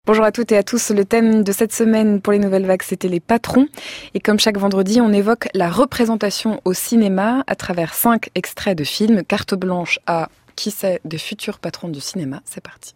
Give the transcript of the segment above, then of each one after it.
Bonjour à toutes et à tous, le thème de cette semaine pour les Nouvelles Vagues, c'était les patrons. Et comme chaque vendredi, on évoque la représentation au cinéma à travers 5 extraits de films. Carte blanche à qui sait des futurs patrons du cinéma, c'est parti.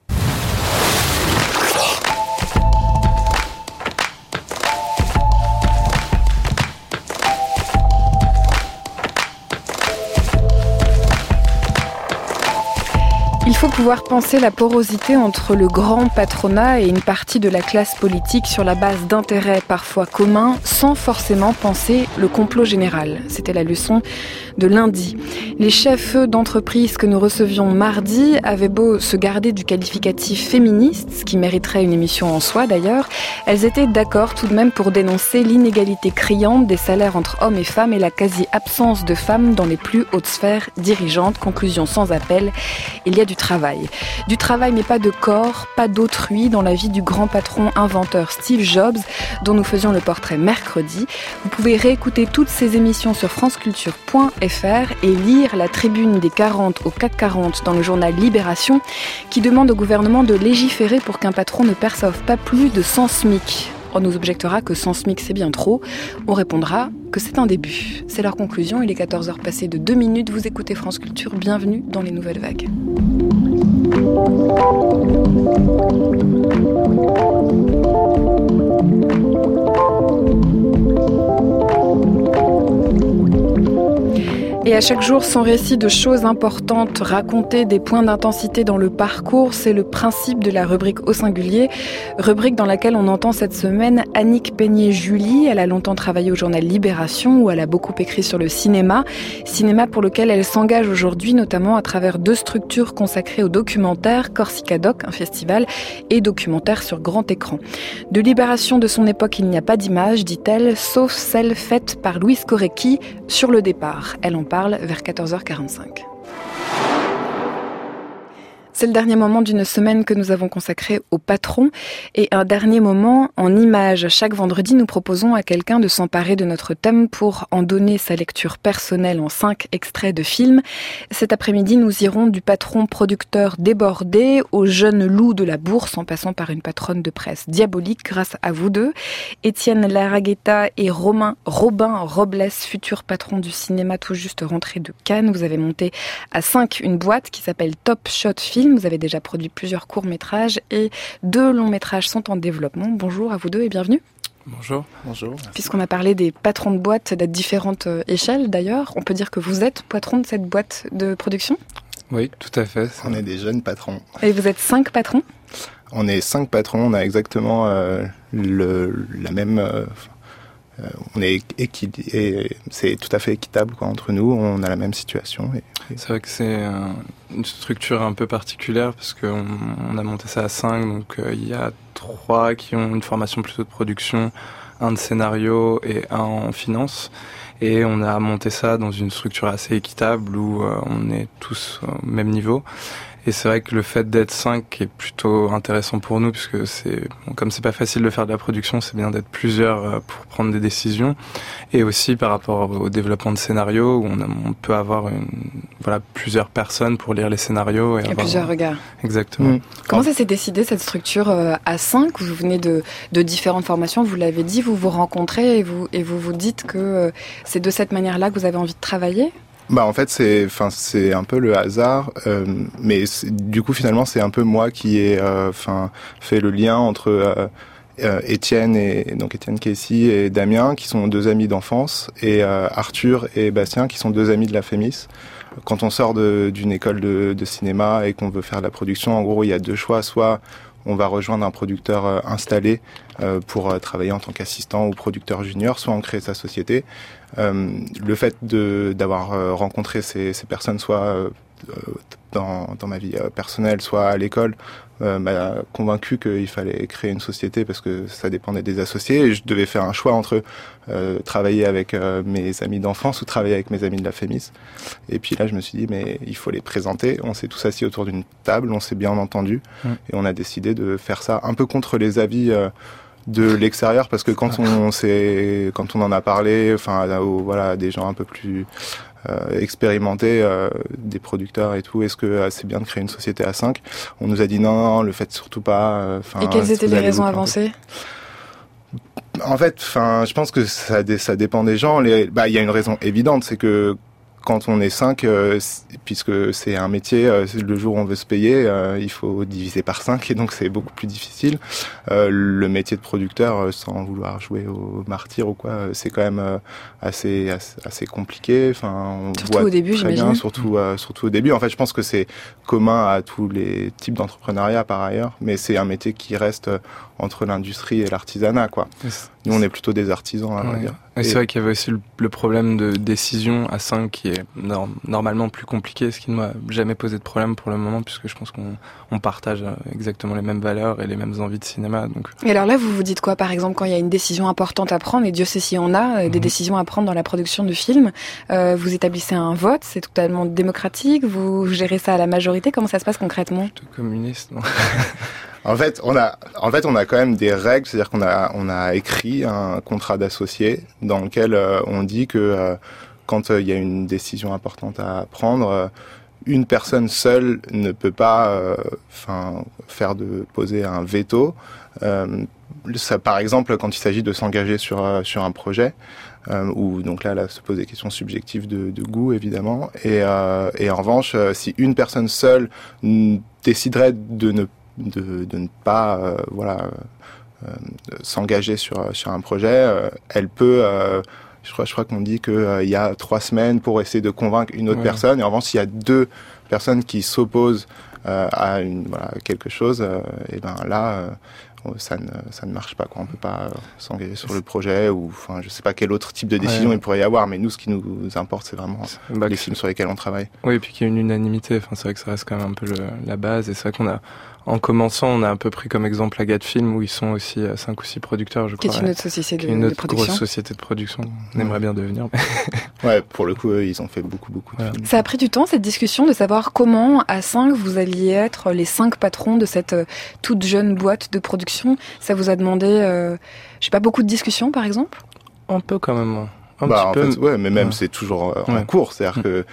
Il faut pouvoir penser la porosité entre le grand patronat et une partie de la classe politique sur la base d'intérêts parfois communs, sans forcément penser le complot général. C'était la leçon de lundi. Les chefs d'entreprise que nous recevions mardi avaient beau se garder du qualificatif féministe, ce qui mériterait une émission en soi d'ailleurs, elles étaient d'accord tout de même pour dénoncer l'inégalité criante des salaires entre hommes et femmes et la quasi-absence de femmes dans les plus hautes sphères dirigeantes. Conclusion sans appel, il y a du travail. Du travail mais pas de corps, pas d'autrui dans la vie du grand patron inventeur Steve Jobs dont nous faisions le portrait mercredi. Vous pouvez réécouter toutes ces émissions sur franceculture.fr et lire la tribune des 40 au CAC 40 dans le journal Libération qui demande au gouvernement de légiférer pour qu'un patron ne perçoive pas plus de 100 SMIC. On nous objectera que 100 SMIC c'est bien trop. On répondra que c'est un début. C'est leur conclusion, il est 14h passé de 2 minutes. Vous écoutez France Culture, bienvenue dans les Nouvelles Vagues. Et à chaque jour, son récit de choses importantes, raconter des points d'intensité dans le parcours, c'est le principe de la rubrique au singulier, rubrique dans laquelle on entend cette semaine Annick Peigné-Julie. Elle a longtemps travaillé au journal Libération où elle a beaucoup écrit sur le cinéma pour lequel elle s'engage aujourd'hui notamment à travers 2 structures consacrées au documentaire, Corsica Doc, un festival, et documentaire sur grand écran. De Libération de son époque, il n'y a pas d'image, dit-elle, sauf celle faite par Louise Korecki sur le départ. Elle en parle vers 14h45. C'est le dernier moment d'une semaine que nous avons consacré au patron et un dernier moment en images. Chaque vendredi, nous proposons à quelqu'un de s'emparer de notre thème pour en donner sa lecture personnelle en 5 extraits de films. Cet après-midi, nous irons du patron producteur débordé au jeune loup de la bourse en passant par une patronne de presse diabolique grâce à vous deux. Étienne Larragueta et Robin Robles, futur patron du cinéma tout juste rentré de Cannes. Vous avez monté à 5 une boîte qui s'appelle Top Shot Film. Vous avez déjà produit plusieurs courts-métrages et 2 longs-métrages sont en développement. Bonjour à vous deux et bienvenue. Bonjour. Puisqu'on a parlé des patrons de boîtes à différentes échelles d'ailleurs, on peut dire que vous êtes patron de cette boîte de production ? Oui, tout à fait. On est des jeunes patrons. Et vous êtes 5 patrons ? On est 5 patrons, on a exactement la même... on est c'est tout à fait équitable entre nous, on a la même situation. C'est vrai que c'est une structure un peu particulière parce qu'on a monté ça à 5, donc il y a 3 qui ont une formation plutôt de production, 1 de scénario et 1 en finance. Et on a monté ça dans une structure assez équitable où on est tous au même niveau. Et c'est vrai que le fait d'être 5 est plutôt intéressant pour nous puisque comme c'est pas facile de faire de la production, c'est bien d'être plusieurs pour prendre des décisions. Et aussi par rapport au développement de scénarios où on peut avoir plusieurs personnes pour lire les scénarios. Et plusieurs regards. Exactement. Comment ça s'est décidé cette structure à 5 ? Vous venez de différentes formations, vous l'avez dit, vous vous rencontrez et vous dites que c'est de cette manière-là que vous avez envie de travailler ? En fait, c'est un peu le hasard, mais du coup, finalement, c'est un peu moi qui ai fait le lien entre Étienne Casey et Damien, qui sont 2 amis d'enfance, et Arthur et Bastien, qui sont 2 amis de la Fémis. Quand on sort d'une école de cinéma et qu'on veut faire de la production, en gros, il y a 2 choix. Soit on va rejoindre un producteur installé pour travailler en tant qu'assistant ou producteur junior, soit on crée sa société. Le fait d'avoir rencontré ces personnes, soit dans ma vie personnelle, soit à l'école, m'a convaincu qu'il fallait créer une société parce que ça dépendait des associés et je devais faire un choix entre travailler avec mes amis d'enfance ou travailler avec mes amis de la Fémis. Et puis là, je me suis dit, mais il faut les présenter. On s'est tous assis autour d'une table, on s'est bien entendu et on a décidé de faire ça un peu contre les avis de l'extérieur parce que quand on en a parlé, des gens un peu plus expérimenter des producteurs et tout. Est-ce que c'est bien de créer une société à 5 ? On nous a dit non, le faites surtout pas. Et quelles étaient les raisons avancées ? En fait, je pense que ça dépend des gens. Il y a une raison évidente, c'est que quand on est 5, puisque c'est un métier, le jour où on veut se payer, il faut diviser par 5 et donc c'est beaucoup plus difficile. Le métier de producteur, sans vouloir jouer au martyr ou quoi, c'est quand même assez compliqué. On surtout voit au début, très bien, j'imagine. surtout au début. En fait, je pense que c'est commun à tous les types d'entrepreneuriat par ailleurs, mais c'est un métier qui reste entre l'industrie et l'artisanat, quoi. Nous, on est plutôt des artisans, on va dire. Et c'est vrai qu'il y avait aussi le problème de décision à 5 qui est normalement plus compliqué, ce qui ne m'a jamais posé de problème pour le moment, puisque je pense qu'on partage exactement les mêmes valeurs et les mêmes envies de cinéma. Donc. Et alors là, vous vous dites quoi, par exemple, quand il y a une décision importante à prendre, et Dieu sait s'il y en a, des décisions à prendre dans la production de films, vous établissez un vote, c'est totalement démocratique, vous gérez ça à la majorité, comment ça se passe concrètement ? Plutôt communiste, non ? En fait, on a quand même des règles, c'est-à-dire qu'on a écrit un contrat d'associé dans lequel on dit que quand il y a une décision importante à prendre, une personne seule ne peut pas poser un veto. Ça, par exemple, quand il s'agit de s'engager sur un projet, où donc là se pose des questions subjectives de goût évidemment, et en revanche, si une personne seule déciderait de ne pas s'engager sur un projet, elle peut je crois qu'on dit qu'il y a 3 semaines pour essayer de convaincre une autre personne, et en revanche s'il y a 2 personnes qui s'opposent à quelque chose, et ben là ça ne marche pas, quoi. On peut pas s'engager sur le projet, ou je sais pas quel autre type de décision il pourrait y avoir, mais nous ce qui nous importe c'est vraiment les films sur lesquels on travaille. Oui, et puis qu'il y a une unanimité, c'est vrai que ça reste quand même un peu la base, et c'est vrai qu'on a, en commençant, on a un peu pris comme exemple Agathe Film, où ils sont aussi 5 ou 6 producteurs, je crois. Qui est une autre société de production. Grosse société de production. On aimerait bien devenir. Ouais, pour le coup, eux, ils ont fait beaucoup de films. Ça a pris du temps, cette discussion, de savoir comment, à 5, vous alliez être les 5 patrons de cette toute jeune boîte de production. Ça vous a demandé, beaucoup de discussions, par exemple ? Un peu quand même. Un petit peu. Fait, ouais, mais même c'est toujours en cours. C'est-à-dire que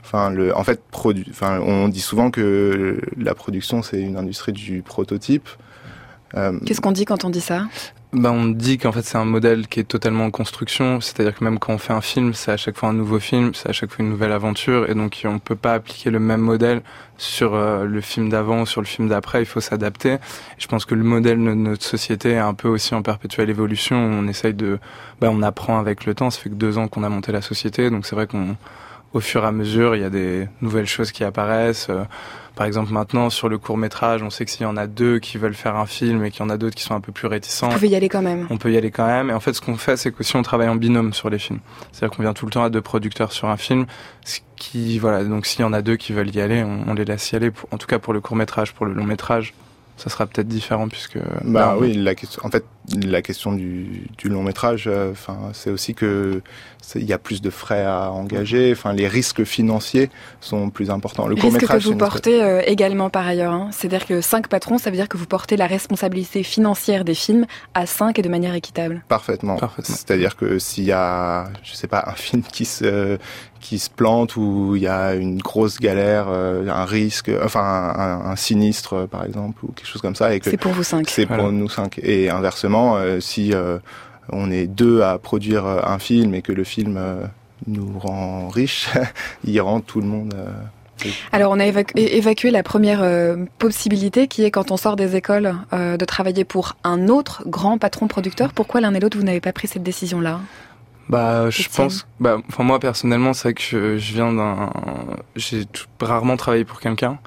on dit souvent que la production, c'est une industrie du prototype. Qu'est-ce qu'on dit quand on dit ça ? On dit qu'en fait c'est un modèle qui est totalement en construction, c'est-à-dire que même quand on fait un film, c'est à chaque fois un nouveau film, c'est à chaque fois une nouvelle aventure, et donc on peut pas appliquer le même modèle sur le film d'avant, sur le film d'après, il faut s'adapter. Et je pense que le modèle de notre société est un peu aussi en perpétuelle évolution, on essaye on apprend avec le temps, ça fait que 2 ans qu'on a monté la société, donc c'est vrai qu'au fur et à mesure, il y a des nouvelles choses qui apparaissent. Par exemple, maintenant, sur le court-métrage, on sait que s'il y en a 2 qui veulent faire un film et qu'il y en a d'autres qui sont un peu plus réticents. Vous pouvez y aller quand même. On peut y aller quand même. Et en fait, ce qu'on fait, c'est que si on travaille en binôme sur les films, c'est-à-dire qu'on vient tout le temps à 2 producteurs sur un film, donc s'il y en a 2 qui veulent y aller, on les laisse y aller. En tout cas, pour le court-métrage, pour le long-métrage, ça sera peut-être différent puisque... oui, la question du long-métrage, c'est aussi que il y a plus de frais à engager, les risques financiers sont plus importants. Le court-métrage, risque que vous portez également par ailleurs, hein. C'est-à-dire que 5 patrons, ça veut dire que vous portez la responsabilité financière des films à 5 et de manière équitable. Parfaitement. C'est-à-dire que s'il y a, un film qui se plante, ou il y a une grosse galère, un risque, un sinistre par exemple, ou quelque chose comme ça, et que c'est pour vous 5. C'est pour nous 5. Et inversement, si on est 2 à produire un film et que le film nous rend riche, il rend tout le monde. Alors on a évacué la première possibilité, qui est quand on sort des écoles de travailler pour un autre grand patron producteur. Pourquoi l'un et l'autre vous n'avez pas pris cette décision-là ? Je pense, moi personnellement, c'est vrai que j'ai rarement travaillé pour quelqu'un,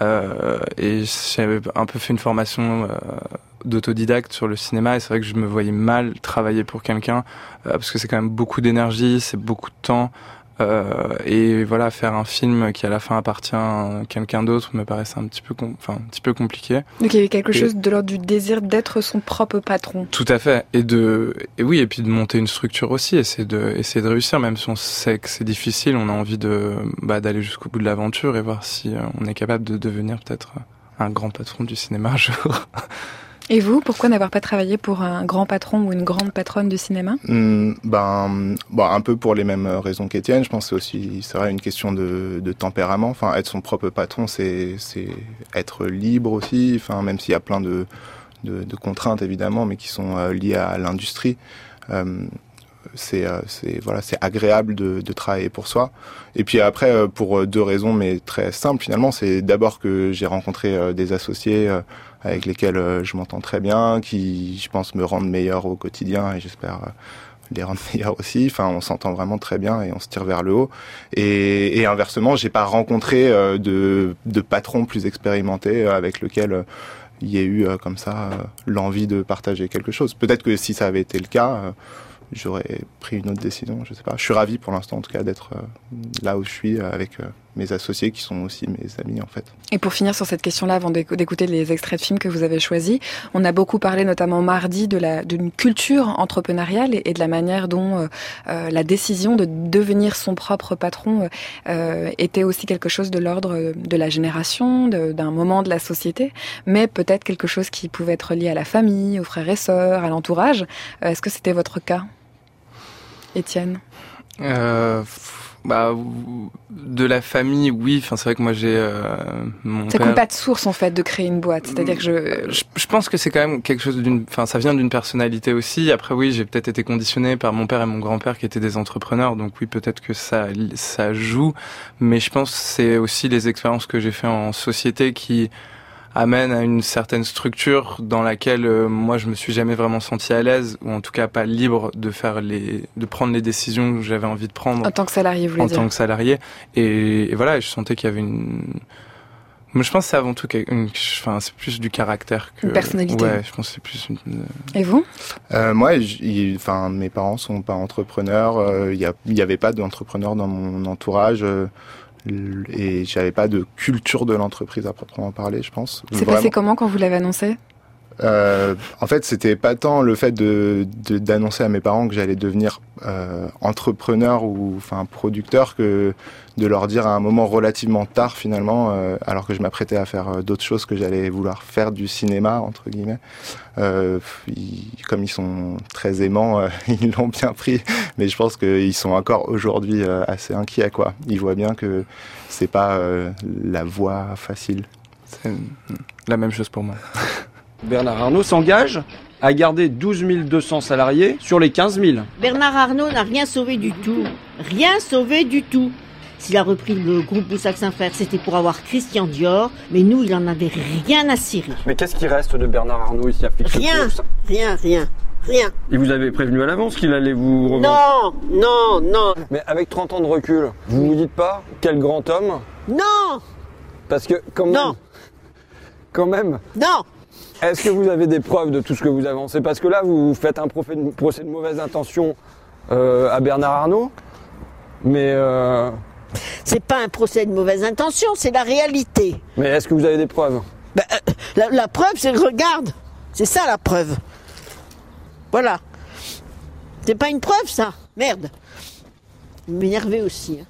et j'ai un peu fait une formation d'autodidacte sur le cinéma, et c'est vrai que je me voyais mal travailler pour quelqu'un, parce que c'est quand même beaucoup d'énergie, c'est beaucoup de temps, et faire un film qui à la fin appartient à quelqu'un d'autre me paraissait un petit peu compliqué. Donc il y avait quelque chose de l'ordre du désir d'être son propre patron. Tout à fait, et puis de monter une structure aussi, essayer de réussir, même si on sait que c'est difficile, on a envie d'aller jusqu'au bout de l'aventure et voir si on est capable de devenir peut-être un grand patron du cinéma un jour. Et vous, pourquoi n'avoir pas travaillé pour un grand patron ou une grande patronne du cinéma ? Un peu pour les mêmes raisons qu'Étienne. Je pense que c'est vrai, une question de tempérament. Enfin, être son propre patron, c'est être libre aussi. Enfin, même s'il y a plein de contraintes évidemment, mais qui sont liées à l'industrie. C'est agréable de travailler pour soi. Et puis après, pour deux raisons, mais très simples finalement, c'est d'abord que j'ai rencontré des associés avec lesquels je m'entends très bien, qui, je pense, me rendent meilleur au quotidien et j'espère les rendre meilleurs aussi. Enfin, on s'entend vraiment très bien et on se tire vers le haut. Et inversement, j'ai pas rencontré de patrons plus expérimentés avec lequel il y a eu comme ça l'envie de partager quelque chose. Peut-être que si ça avait été le cas, j'aurais pris une autre décision, je sais pas. Je suis ravi pour l'instant en tout cas d'être là où je suis avec mes associés qui sont aussi mes amis en fait. Et pour finir sur cette question-là, avant d'écouter les extraits de films que vous avez choisis, on a beaucoup parlé notamment mardi d'une culture entrepreneuriale et de la manière dont la décision de devenir son propre patron était aussi quelque chose de l'ordre de la génération, d'un moment de la société, mais peut-être quelque chose qui pouvait être lié à la famille, aux frères et sœurs, à l'entourage. Est-ce que c'était votre cas, Étienne ? De la famille, oui. Enfin, c'est vrai que moi j'ai mon père. Ça coule pas de source en fait de créer une boîte. C'est-à-dire que je pense que c'est quand même quelque chose ça vient d'une personnalité aussi. Après, oui, j'ai peut-être été conditionné par mon père et mon grand-père qui étaient des entrepreneurs. Donc oui, peut-être que ça joue. Mais je pense que c'est aussi les expériences que j'ai fait en société qui amène à une certaine structure dans laquelle moi je me suis jamais vraiment senti à l'aise, ou en tout cas pas libre de prendre les décisions que j'avais envie de prendre en tant que salarié, vous voulez dire. En tant que salarié, et voilà, je sentais qu'il y avait mais je pense que c'est avant tout c'est plus du caractère que une personnalité. Ouais, je pense que c'est plus Et vous? Moi, mes parents sont pas entrepreneurs, il y avait pas d'entrepreneurs dans mon entourage. Et j'avais pas de culture de l'entreprise à proprement parler, je pense. C'est passé comment quand vous l'avez annoncé ? En fait, c'était pas tant le fait d'annoncer à mes parents que j'allais devenir entrepreneur ou producteur que de leur dire à un moment relativement tard finalement, alors que je m'apprêtais à faire d'autres choses, que j'allais vouloir faire du cinéma entre guillemets. Comme ils sont très aimants, ils l'ont bien pris, mais je pense qu'ils sont encore aujourd'hui assez inquiets, quoi. Ils voient bien que c'est pas la voie facile. C'est la même chose pour moi. Bernard Arnault s'engage à garder 12 200 salariés sur les 15 000. Bernard Arnault n'a rien sauvé du tout. Rien sauvé du tout. S'il a repris le groupe Boussac-Saint-Frère, c'était pour avoir Christian Dior, mais nous, il en avait rien à cirer. Mais qu'est-ce qui reste de Bernard Arnault ici à Flic? Rien. Et vous avez prévenu à l'avance qu'il allait vous revendre? Non. Mais avec 30 ans de recul, vous vous dites pas quel grand homme? Non. Parce que quand même. Non. Est-ce que vous avez des preuves de tout ce que vous avancez? Parce que là, vous faites un procès de mauvaise intention à Bernard Arnault, mais... C'est pas un procès de mauvaise intention, c'est la réalité. Mais est-ce que vous avez des preuves? La preuve, c'est regarde. C'est ça la preuve. Voilà. C'est pas une preuve, ça. Merde. Vous m'énervez aussi.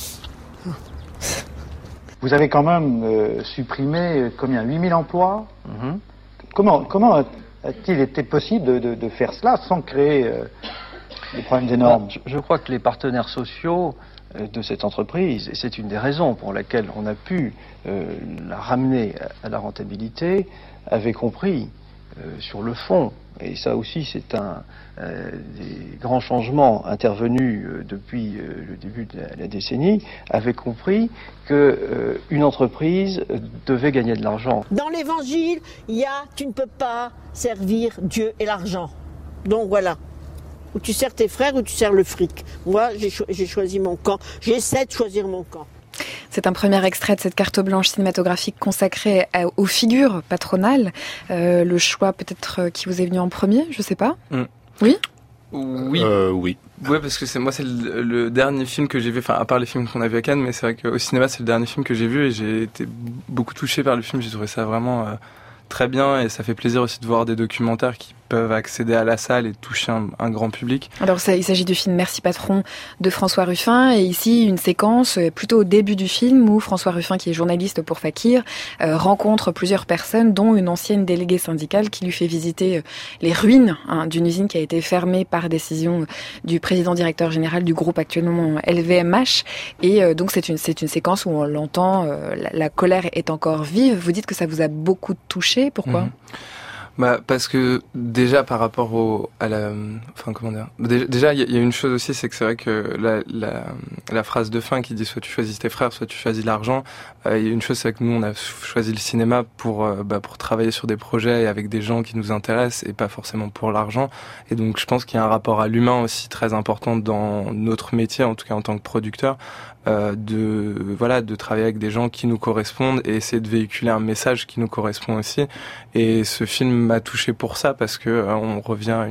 Vous avez quand même supprimé combien, 8000 emplois? Comment a-t-il été possible de faire cela sans créer des problèmes énormes? Je crois que les partenaires sociaux de cette entreprise, et c'est une des raisons pour laquelle on a pu la ramener à la rentabilité, avaient compris sur le fond, et ça aussi c'est un des grands changements intervenus depuis le début de la décennie, avaient compris que une entreprise devait gagner de l'argent. Dans l'évangile, tu ne peux pas servir Dieu et l'argent. Donc voilà. Ou tu sers tes frères ou tu sers le fric. Moi, j'ai choisi mon camp. J'essaie de choisir mon camp. C'est un premier extrait de cette carte blanche cinématographique consacrée aux figures patronales. Le choix peut-être qui vous est venu en premier, je sais pas. Oui. Oui. Oui. Ouais, parce que c'est le dernier film que j'ai vu, à part les films qu'on a vus à Cannes, mais c'est vrai qu'au cinéma c'est le dernier film que j'ai vu et j'ai été beaucoup touché par le film. J'ai trouvé ça vraiment très bien et ça fait plaisir aussi de voir des documentaires qui peuvent accéder à la salle et toucher un grand public. Alors il s'agit du film Merci Patron de François Ruffin, et ici une séquence plutôt au début du film où François Ruffin, qui est journaliste pour Fakir, rencontre plusieurs personnes, dont une ancienne déléguée syndicale qui lui fait visiter les ruines d'une usine qui a été fermée par décision du président directeur général du groupe actuellement LVMH. Et donc c'est une séquence où on l'entend, la colère est encore vive. Vous dites que ça vous a beaucoup touché, pourquoi ? Parce que déjà par rapport déjà il y a une chose aussi, c'est que c'est vrai que la phrase de fin qui dit soit tu choisis tes frères, soit tu choisis l'argent, il y a une chose, c'est que nous on a choisi le cinéma pour travailler sur des projets et avec des gens qui nous intéressent et pas forcément pour l'argent. Et donc je pense qu'il y a un rapport à l'humain aussi très important dans notre métier, en tout cas en tant que producteur. De travailler avec des gens qui nous correspondent et essayer de véhiculer un message qui nous correspond aussi. Et ce film m'a touché pour ça, parce que on revient à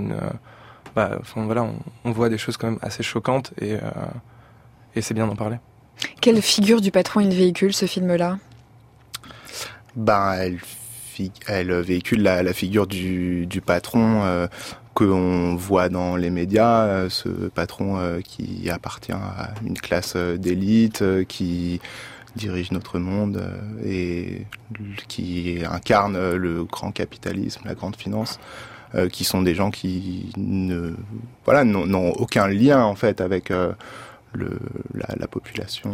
on voit des choses quand même assez choquantes et c'est bien d'en parler. Quelle figure du patron il véhicule, ce film-là ? Elle véhicule la figure du patron qu'on voit dans les médias, ce patron qui appartient à une classe d'élite, qui dirige notre monde et qui incarne le grand capitalisme, la grande finance, qui sont des gens qui n'ont aucun lien en fait avec la population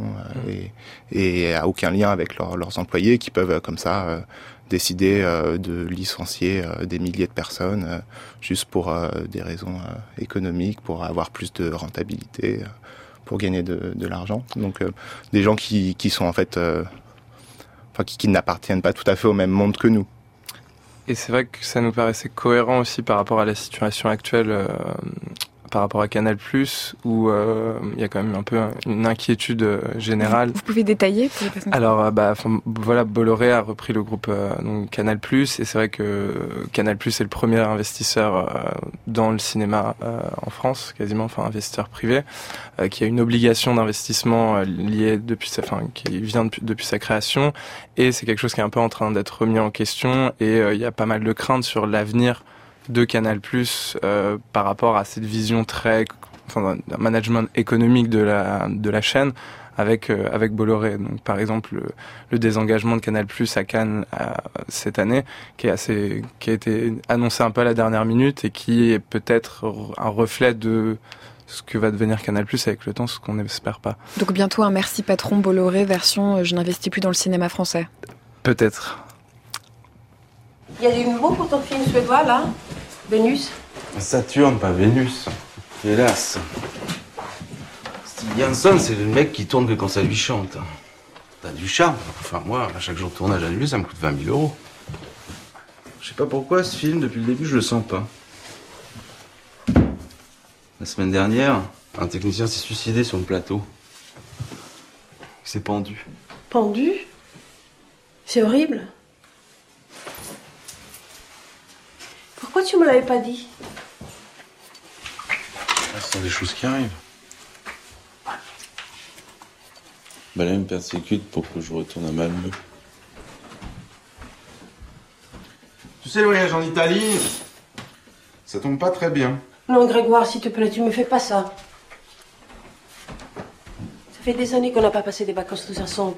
et à aucun lien avec leurs employés, qui peuvent comme ça décider de licencier des milliers de personnes juste pour des raisons économiques, pour avoir plus de rentabilité, pour gagner de l'argent. Donc des gens qui sont en fait qui n'appartiennent pas tout à fait au même monde que nous. Et c'est vrai que ça nous paraissait cohérent aussi par rapport à la situation actuelle, par rapport à Canal+, où il y a quand même un peu une inquiétude générale. Vous pouvez détailler pour les personnes? Alors, Bolloré a repris le groupe donc Canal+, et c'est vrai que Canal+ est le premier investisseur dans le cinéma en France, quasiment, investisseur privé, qui a une obligation d'investissement liée qui vient depuis sa création, et c'est quelque chose qui est un peu en train d'être remis en question, et il y a pas mal de craintes sur l'avenir de Canal+, par rapport à cette vision d'un management économique de la chaîne avec Bolloré. Donc par exemple le désengagement de Canal+ à Cannes cette année, qui a été annoncé un peu à la dernière minute et qui est peut-être un reflet de ce que va devenir Canal+ avec le temps, ce qu'on n'espère pas. Donc bientôt un Merci Patron Bolloré version je n'investis plus dans le cinéma français. Peut-être. Il y a du nouveau pour ton film suédois, là? Vénus? Saturne, pas Vénus. Hélas. Steve Jansson, c'est le mec qui tourne que quand ça lui chante. T'as du charme. Enfin, moi, à chaque jour de tournage annulé, ça me coûte 20 000 €. Je sais pas pourquoi, ce film, depuis le début, je le sens pas. La semaine dernière, un technicien s'est suicidé sur le plateau. Il s'est pendu. Pendu? C'est horrible. Pourquoi tu me l'avais pas dit? Ce sont des choses qui arrivent. Là, elle me persécute pour que je retourne à Malmö. Tu sais, le voyage en Italie, ça tombe pas très bien. Non, Grégoire, s'il te plaît, tu me fais pas ça. Ça fait des années qu'on n'a pas passé des vacances tous ensemble.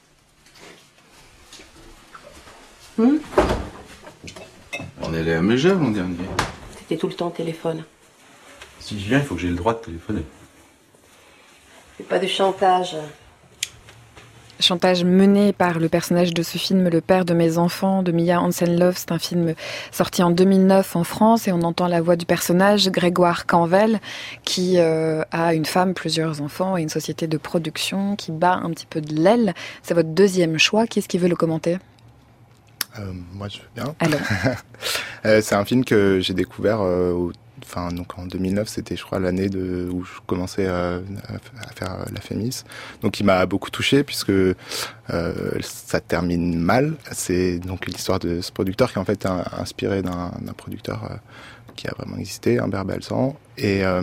On est allé à Megève l'an dernier. T'étais tout le temps au téléphone. Si je viens, il faut que j'ai le droit de téléphoner. Fais pas de chantage. Chantage mené par le personnage de ce film, Le père de mes enfants, de Mia Hansen-Løve. C'est un film sorti en 2009 en France et on entend la voix du personnage, Grégoire Canvel, qui a une femme, plusieurs enfants et une société de production qui bat un petit peu de l'aile. C'est votre deuxième choix. Qui est-ce qui veut le commenter ? Moi, je veux bien. Alors. C'est un film que j'ai découvert donc en 2009, c'était je crois l'année où je commençais à faire la Fémis. Donc il m'a beaucoup touché puisque ça termine mal. C'est donc l'histoire de ce producteur qui est en fait inspiré d'un producteur qui a vraiment existé, Humbert Balsan.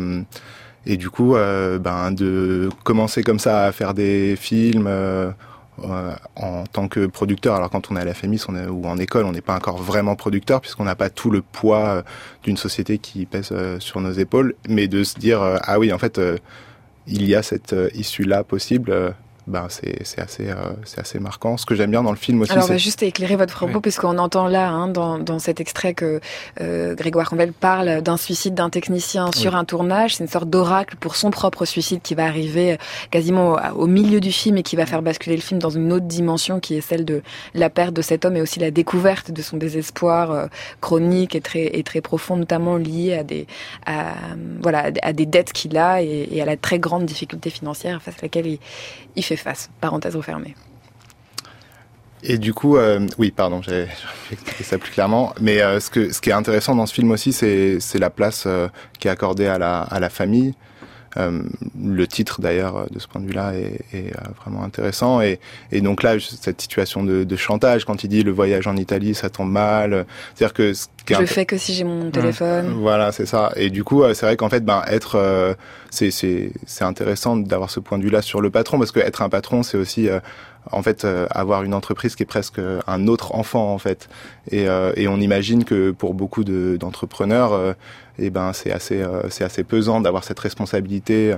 Et du coup, de commencer comme ça à faire des films en tant que producteur. Alors quand on est à la FEMIS ou en école, on n'est pas encore vraiment producteur puisqu'on n'a pas tout le poids d'une société qui pèse sur nos épaules, mais de se dire ah oui, en fait il y a cette issue-là possible. C'est assez marquant. Ce que j'aime bien dans le film aussi, alors, on va juste éclairer votre propos, puisqu'on entend là, dans cet extrait que Grégoire Campbell parle d'un suicide d'un technicien sur un tournage. C'est une sorte d'oracle pour son propre suicide qui va arriver quasiment au milieu du film et qui va faire basculer le film dans une autre dimension qui est celle de la perte de cet homme et aussi la découverte de son désespoir chronique et très profond, notamment lié à des dettes qu'il a et à la très grande difficulté financière face à laquelle il fait face, parenthèse refermée. Et du coup, oui, pardon, j'ai expliqué ça plus clairement. Mais ce qui est intéressant dans ce film aussi, c'est la place qui est accordée à la famille. Le titre d'ailleurs de ce point de vue-là est vraiment intéressant. Et donc là, cette situation de chantage, quand il dit le voyage en Italie, ça tombe mal. C'est-à-dire que je le fais que si j'ai mon téléphone. Voilà, c'est ça. Et du coup, c'est vrai qu'en fait, c'est intéressant d'avoir ce point de vue-là sur le patron, parce que être un patron, c'est aussi avoir une entreprise qui est presque un autre enfant en fait. Et on imagine que pour beaucoup d'entrepreneurs, c'est assez pesant d'avoir cette responsabilité.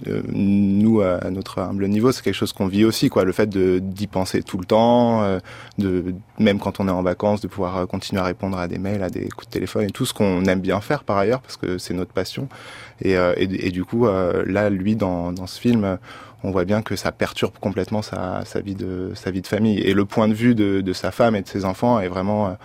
Nous, à notre humble niveau, c'est quelque chose qu'on vit aussi, quoi. Le fait d'y penser tout le temps, même quand on est en vacances, de pouvoir continuer à répondre à des mails, à des coups de téléphone et tout ce qu'on aime bien faire par ailleurs, parce que c'est notre passion. Et du coup, là, lui, dans ce film, on voit bien que ça perturbe complètement sa vie de famille. Et le point de vue de sa femme et de ses enfants est vraiment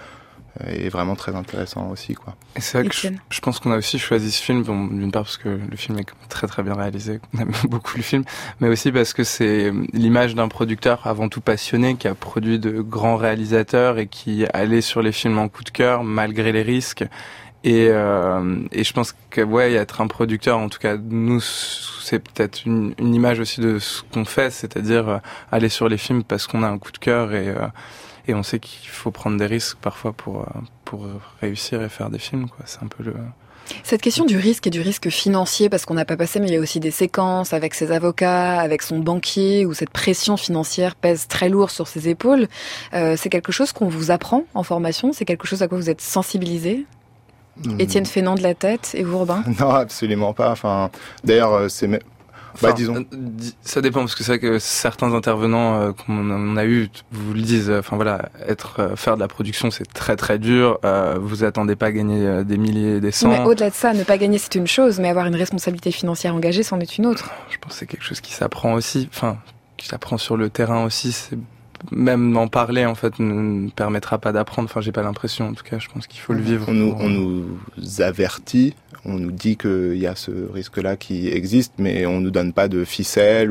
très intéressant aussi, quoi. Et c'est vrai que je pense qu'on a aussi choisi ce film, d'une part parce que le film est très très bien réalisé, qu'on aime beaucoup le film, mais aussi parce que c'est l'image d'un producteur avant tout passionné qui a produit de grands réalisateurs et qui allait sur les films en coup de cœur malgré les risques. Et je pense que être un producteur, en tout cas nous, c'est peut-être une image aussi de ce qu'on fait, c'est-à-dire aller sur les films parce qu'on a un coup de cœur et on sait qu'il faut prendre des risques parfois pour réussir et faire des films, quoi. C'est un peu le... Cette question du risque et du risque financier, parce qu'on n'a pas passé, mais il y a aussi des séquences avec ses avocats, avec son banquier, où cette pression financière pèse très lourd sur ses épaules. C'est quelque chose qu'on vous apprend en formation? C'est quelque chose à quoi vous êtes sensibilisé? Étienne Fénant de la tête et vous, Robin? Non, absolument pas. D'ailleurs, disons. Ça dépend, parce que c'est vrai que certains intervenants qu'on a eu vous le disent. Faire de la production, c'est très très dur. Vous attendez pas à gagner des milliers, des cents. Mais au-delà de ça, ne pas gagner, c'est une chose, mais avoir une responsabilité financière engagée, c'en est une autre. Je pense que c'est quelque chose qui s'apprend aussi. Qui s'apprend sur le terrain aussi. Même en parler, en fait, ne permettra pas d'apprendre. J'ai pas l'impression, en tout cas. Je pense qu'il faut le vivre. On nous avertit, on nous dit qu'il y a ce risque-là qui existe, mais on nous donne pas de ficelle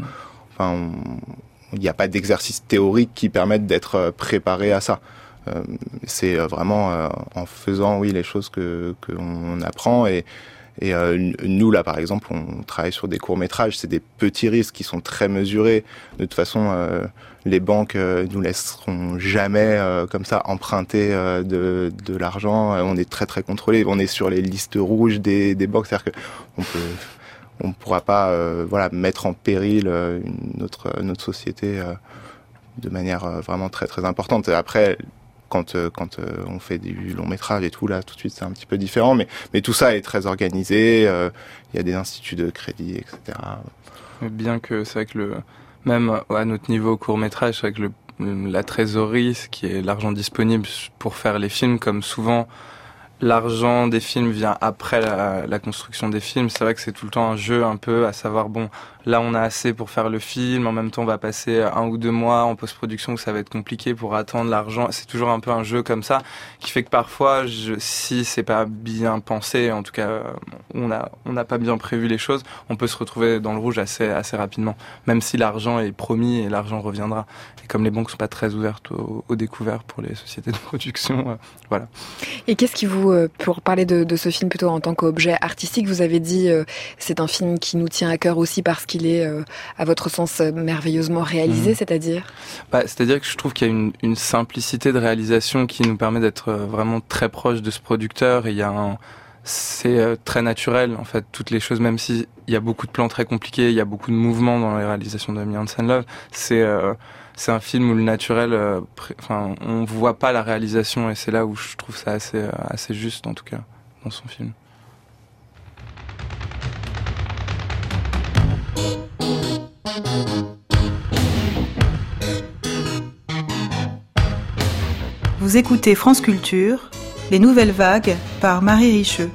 il n'y a pas d'exercice théorique qui permettent d'être préparé à ça. C'est vraiment en faisant, les choses qu'on apprend et nous, là, par exemple, on travaille sur des courts-métrages, c'est des petits risques qui sont très mesurés. De toute façon, les banques nous laisseront jamais comme ça emprunter de l'argent. On est très très contrôlé. On est sur les listes rouges des banques, c'est-à-dire que on pourra pas mettre en péril notre société de manière vraiment très très importante. Après, quand on fait du long métrage et tout, là, tout de suite, c'est un petit peu différent. Mais tout ça est très organisé. Il y a des instituts de crédit, etc. Bien que c'est vrai que même à notre niveau court métrage, c'est vrai que la trésorerie, ce qui est l'argent disponible pour faire les films, comme souvent l'argent des films vient après la construction des films. C'est vrai que c'est tout le temps un jeu un peu à savoir, là on a assez pour faire le film, en même temps on va passer 1 ou 2 mois en post-production où ça va être compliqué pour attendre l'argent. C'est toujours un peu un jeu comme ça qui fait que parfois, si c'est pas bien pensé, en tout cas on n'a pas bien prévu les choses, on peut se retrouver dans le rouge assez rapidement, même si l'argent est promis et l'argent reviendra. Et comme les banques sont pas très ouvertes aux découvertes pour les sociétés de production, voilà. Et qu'est-ce qui vous, pour parler de ce film plutôt en tant qu'objet artistique, vous avez dit c'est un film qui nous tient à cœur aussi parce qu'il est, à votre sens, merveilleusement réalisé, c'est-à-dire c'est-à-dire que je trouve qu'il y a une simplicité de réalisation qui nous permet d'être vraiment très proche de ce producteur. Et c'est très naturel, en fait, toutes les choses, même s'il y a beaucoup de plans très compliqués, il y a beaucoup de mouvements dans les réalisations de Me Hansen Love, c'est un film où le naturel, on voit pas la réalisation, et c'est là où je trouve ça assez juste, en tout cas, dans son film. Vous écoutez France Culture, les nouvelles vagues par Marie Richeux.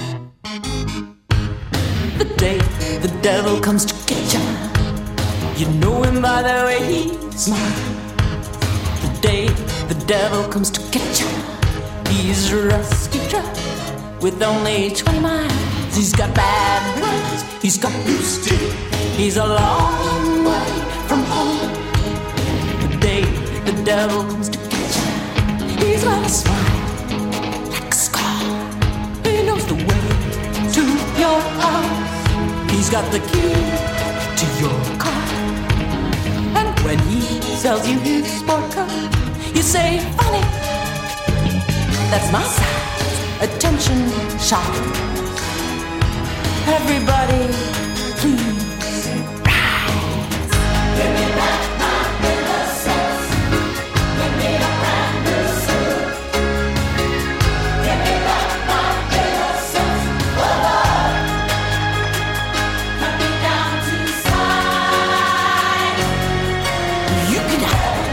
The day the devil comes to get you, you know him by the way he smiles. The day the devil comes to get you, he's a rusty truck with only 20 miles. He's got bad brains, he's got loose teeth, he's a long way from home. The day the devil comes to get you, he's got a smile like a scar. He knows the way to your house. He's got the key to your car. And when he sells you his sport car, you say, funny, that's my size. Attention, shop. Everybody, please rise. Give me back my innocence. Give me a brand new suit. Give me back my innocence. Oh, Lord. Cut me down to size. You can have it.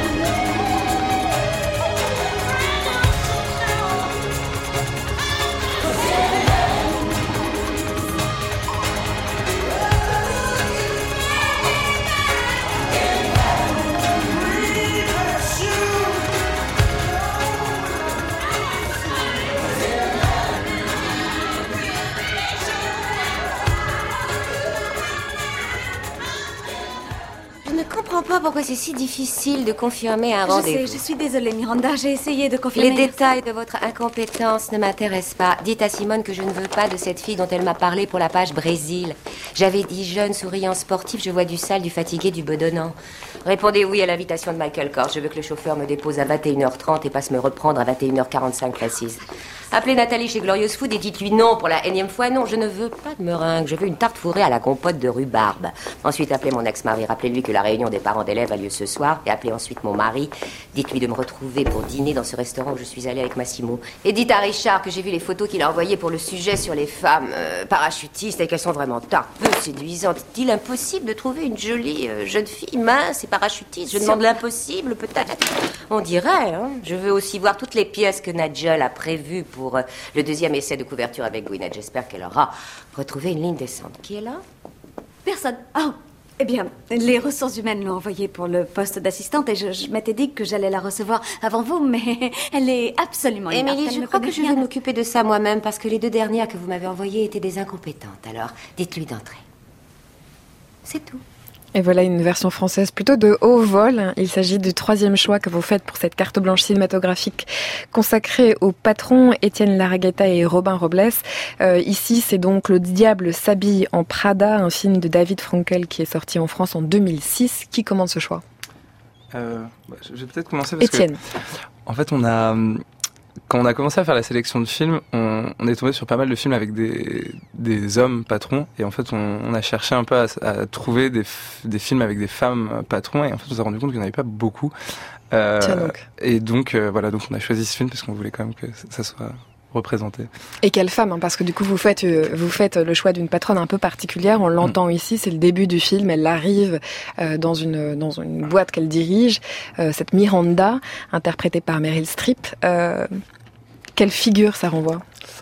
Je ne comprends pas pourquoi c'est si difficile de confirmer un rendez-vous. Je suis désolée, Miranda, j'ai essayé de confirmer. Les détails de votre incompétence ne m'intéressent pas. Dites à Simone que je ne veux pas de cette fille dont elle m'a parlé pour la page Brésil. J'avais dit jeune, souriant, sportif, je vois du sale, du fatigué, du bedonnant. Répondez oui à l'invitation de Michael Kors. Je veux que le chauffeur me dépose à 21h30 et passe me reprendre à 21h45 précise. Appelez Nathalie chez Glorious Food et dites-lui non pour la énième fois. Non, je ne veux pas de meringue. Je veux une tarte fourrée à la compote de rhubarbe. Ensuite, appelez mon ex-mari. Rappelez-lui que la réunion des parents d'élèves a lieu ce soir. Et appelez ensuite mon mari. Dites-lui de me retrouver pour dîner dans ce restaurant où je suis allée avec Massimo. Et dites à Richard que j'ai vu les photos qu'il a envoyées pour le sujet sur les femmes parachutistes et qu'elles sont vraiment peu séduisantes. Est-il impossible de trouver une jolie jeune fille mince et parachutiste? Je demande l'impossible, peut-être. On dirait, hein. Je veux aussi voir toutes les pièces que Nigel a prévues pour le deuxième essai de couverture avec Gwyneth. J'espère qu'elle aura retrouvé une ligne descendante. Qui est là? Personne. Oh, eh bien, les ressources humaines l'ont envoyée pour le poste d'assistante et je m'étais dit que j'allais la recevoir avant vous, mais elle est absolument inapte. Émilie, je crois que je vais m'occuper de ça moi-même parce que les deux dernières que vous m'avez envoyées étaient des incompétentes. Alors, dites-lui d'entrer. C'est tout. Et voilà une version française plutôt de haut vol. Il s'agit du 3e choix que vous faites pour cette carte blanche cinématographique consacrée aux patrons Étienne Larragueta et Robin Robles. Ici, c'est donc Le diable s'habille en Prada, un film de David Frankel qui est sorti en France en 2006. Qui commande ce choix? Je vais peut-être commencer parce Étienne. que, en fait, quand on a commencé à faire la sélection de films, on est tombé sur pas mal de films avec des hommes patrons, et en fait on a cherché un peu à trouver des films avec des femmes patrons, et en fait on s'est rendu compte qu'il n'y en avait pas beaucoup. Et donc voilà, donc on a choisi ce film parce qu'on voulait quand même que ça soit représenté. Et quelle femme, hein, parce que du coup vous faites le choix d'une patronne un peu particulière, on l'entend ici, c'est le début du film, elle arrive dans une boîte qu'elle dirige, cette Miranda, interprétée par Meryl Streep. Quelle figure ça renvoie?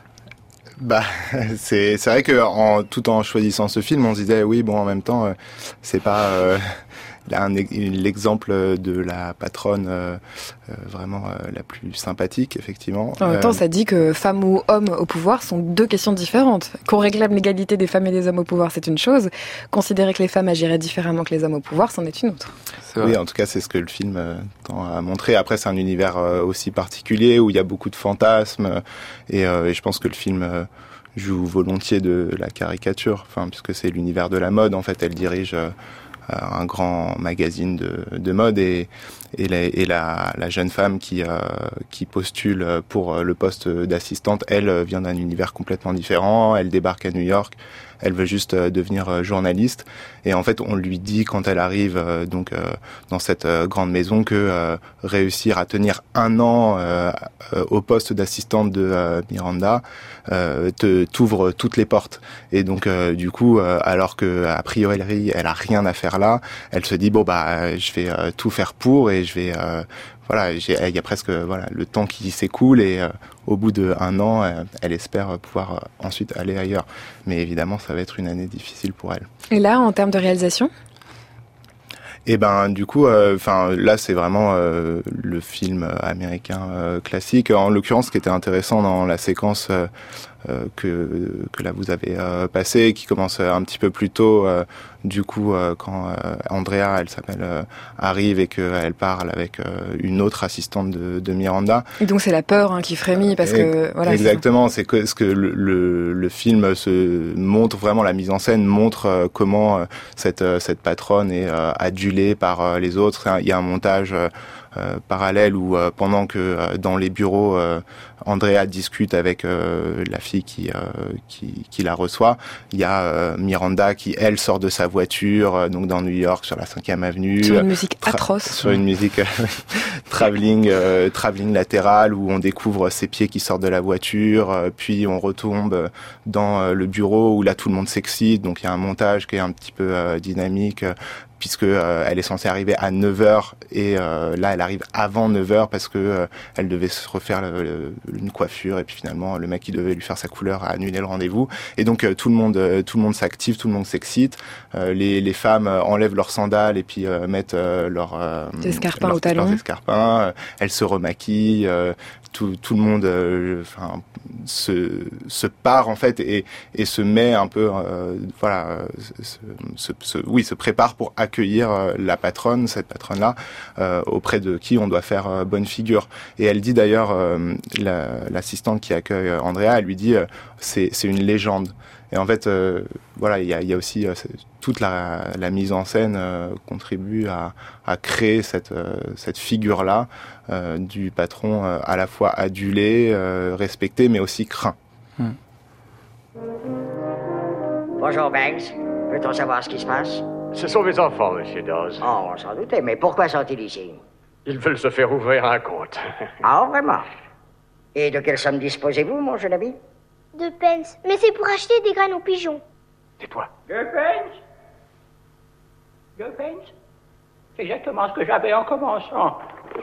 C'est vrai que tout en choisissant ce film, on se disait oui, bon, en même temps, c'est pas l'exemple de la patronne vraiment la plus sympathique, effectivement. En même temps, ça dit que femmes ou hommes au pouvoir sont deux questions différentes. Qu'on réclame l'égalité des femmes et des hommes au pouvoir, c'est une chose. Considérer que les femmes agiraient différemment que les hommes au pouvoir, c'en est une autre. Oui, en tout cas, c'est ce que le film tend à montrer. Après, c'est un univers aussi particulier où il y a beaucoup de fantasmes et je pense que le film joue volontiers de la caricature, puisque c'est l'univers de la mode. En fait, elle dirige un grand magazine de mode et la jeune femme qui postule pour le poste d'assistante, elle vient d'un univers complètement différent. Elle débarque à New York elle veut juste devenir journaliste. Et en fait, on lui dit quand elle arrive dans cette grande maison que réussir à tenir 1 an au poste d'assistante de Miranda t'ouvre toutes les portes. Et donc du coup, alors que a priori elle a rien à faire là, elle se dit je vais tout faire pour et je vais il y a presque le temps qui s'écoule et au bout d'1 an, elle espère pouvoir ensuite aller ailleurs. Mais évidemment, ça va être une année difficile pour elle. Et là, en termes de réalisation ? Et du coup, là, c'est vraiment le film américain classique. En l'occurrence, ce qui était intéressant dans la séquence que là vous avez passée, qui commence un petit peu plus tôt, du coup, quand Andrea, elle s'appelle, arrive et qu'elle parle avec une autre assistante de Miranda. Et donc c'est la peur qui frémit parce que voilà. Exactement, c'est que ce que le film se montre vraiment, la mise en scène montre comment cette patronne est adulée par les autres. Il y a un montage parallèle où pendant que dans les bureaux Andrea discute avec la fille qui la reçoit, il y a Miranda qui elle sort de sa voiture donc dans New York sur la 5e avenue sur une musique atroce, sur une musique travelling latéral où on découvre ses pieds qui sortent de la voiture, puis on retombe dans le bureau où là tout le monde s'excite, donc il y a un montage qui est un petit peu dynamique puisque elle est censée arriver à 9h et là elle arrive avant 9h parce que elle devait se refaire une coiffure et puis finalement le mec qui devait lui faire sa couleur a annulé le rendez-vous et donc tout le monde s'active, tout le monde s'excite, les femmes enlèvent leurs sandales et puis mettent leurs escarpins au talon. Leurs escarpins, elles se remaquillent, tout le monde se part en fait et se met un peu se prépare pour accueillir la patronne, cette patronne là auprès de qui on doit faire bonne figure. Et elle dit d'ailleurs, l'assistante qui accueille Andrea, elle lui dit c'est une légende. Et en fait il y a aussi toute la mise en scène contribue à créer cette figure là du patron à la fois adulé, respecté mais aussi craint. Bonjour Banks, peut-on savoir ce qui se passe? Ce sont mes enfants, monsieur Dawes. Oh, on s'en doutait, mais pourquoi sont-ils ici? Ils veulent se faire ouvrir un compte. Ah, vraiment? Et de quelle somme disposez-vous, mon jeune ami? 2 pence, mais c'est pour acheter des graines aux pigeons. Tais-toi. 2 pence? 2 pence? C'est exactement ce que j'avais en commençant.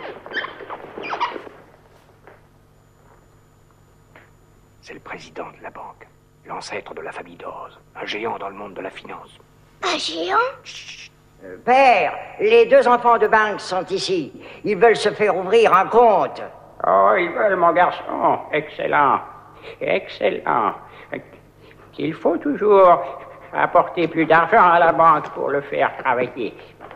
C'est le président de la banque, l'ancêtre de la famille Dawes, un géant dans le monde de la finance. Un géant? Père, les 2 enfants de Banks sont ici. Ils veulent se faire ouvrir un compte. Oh, ils veulent, mon garçon. Excellent. Excellent. Il faut toujours apporter plus d'argent à la banque pour le faire travailler.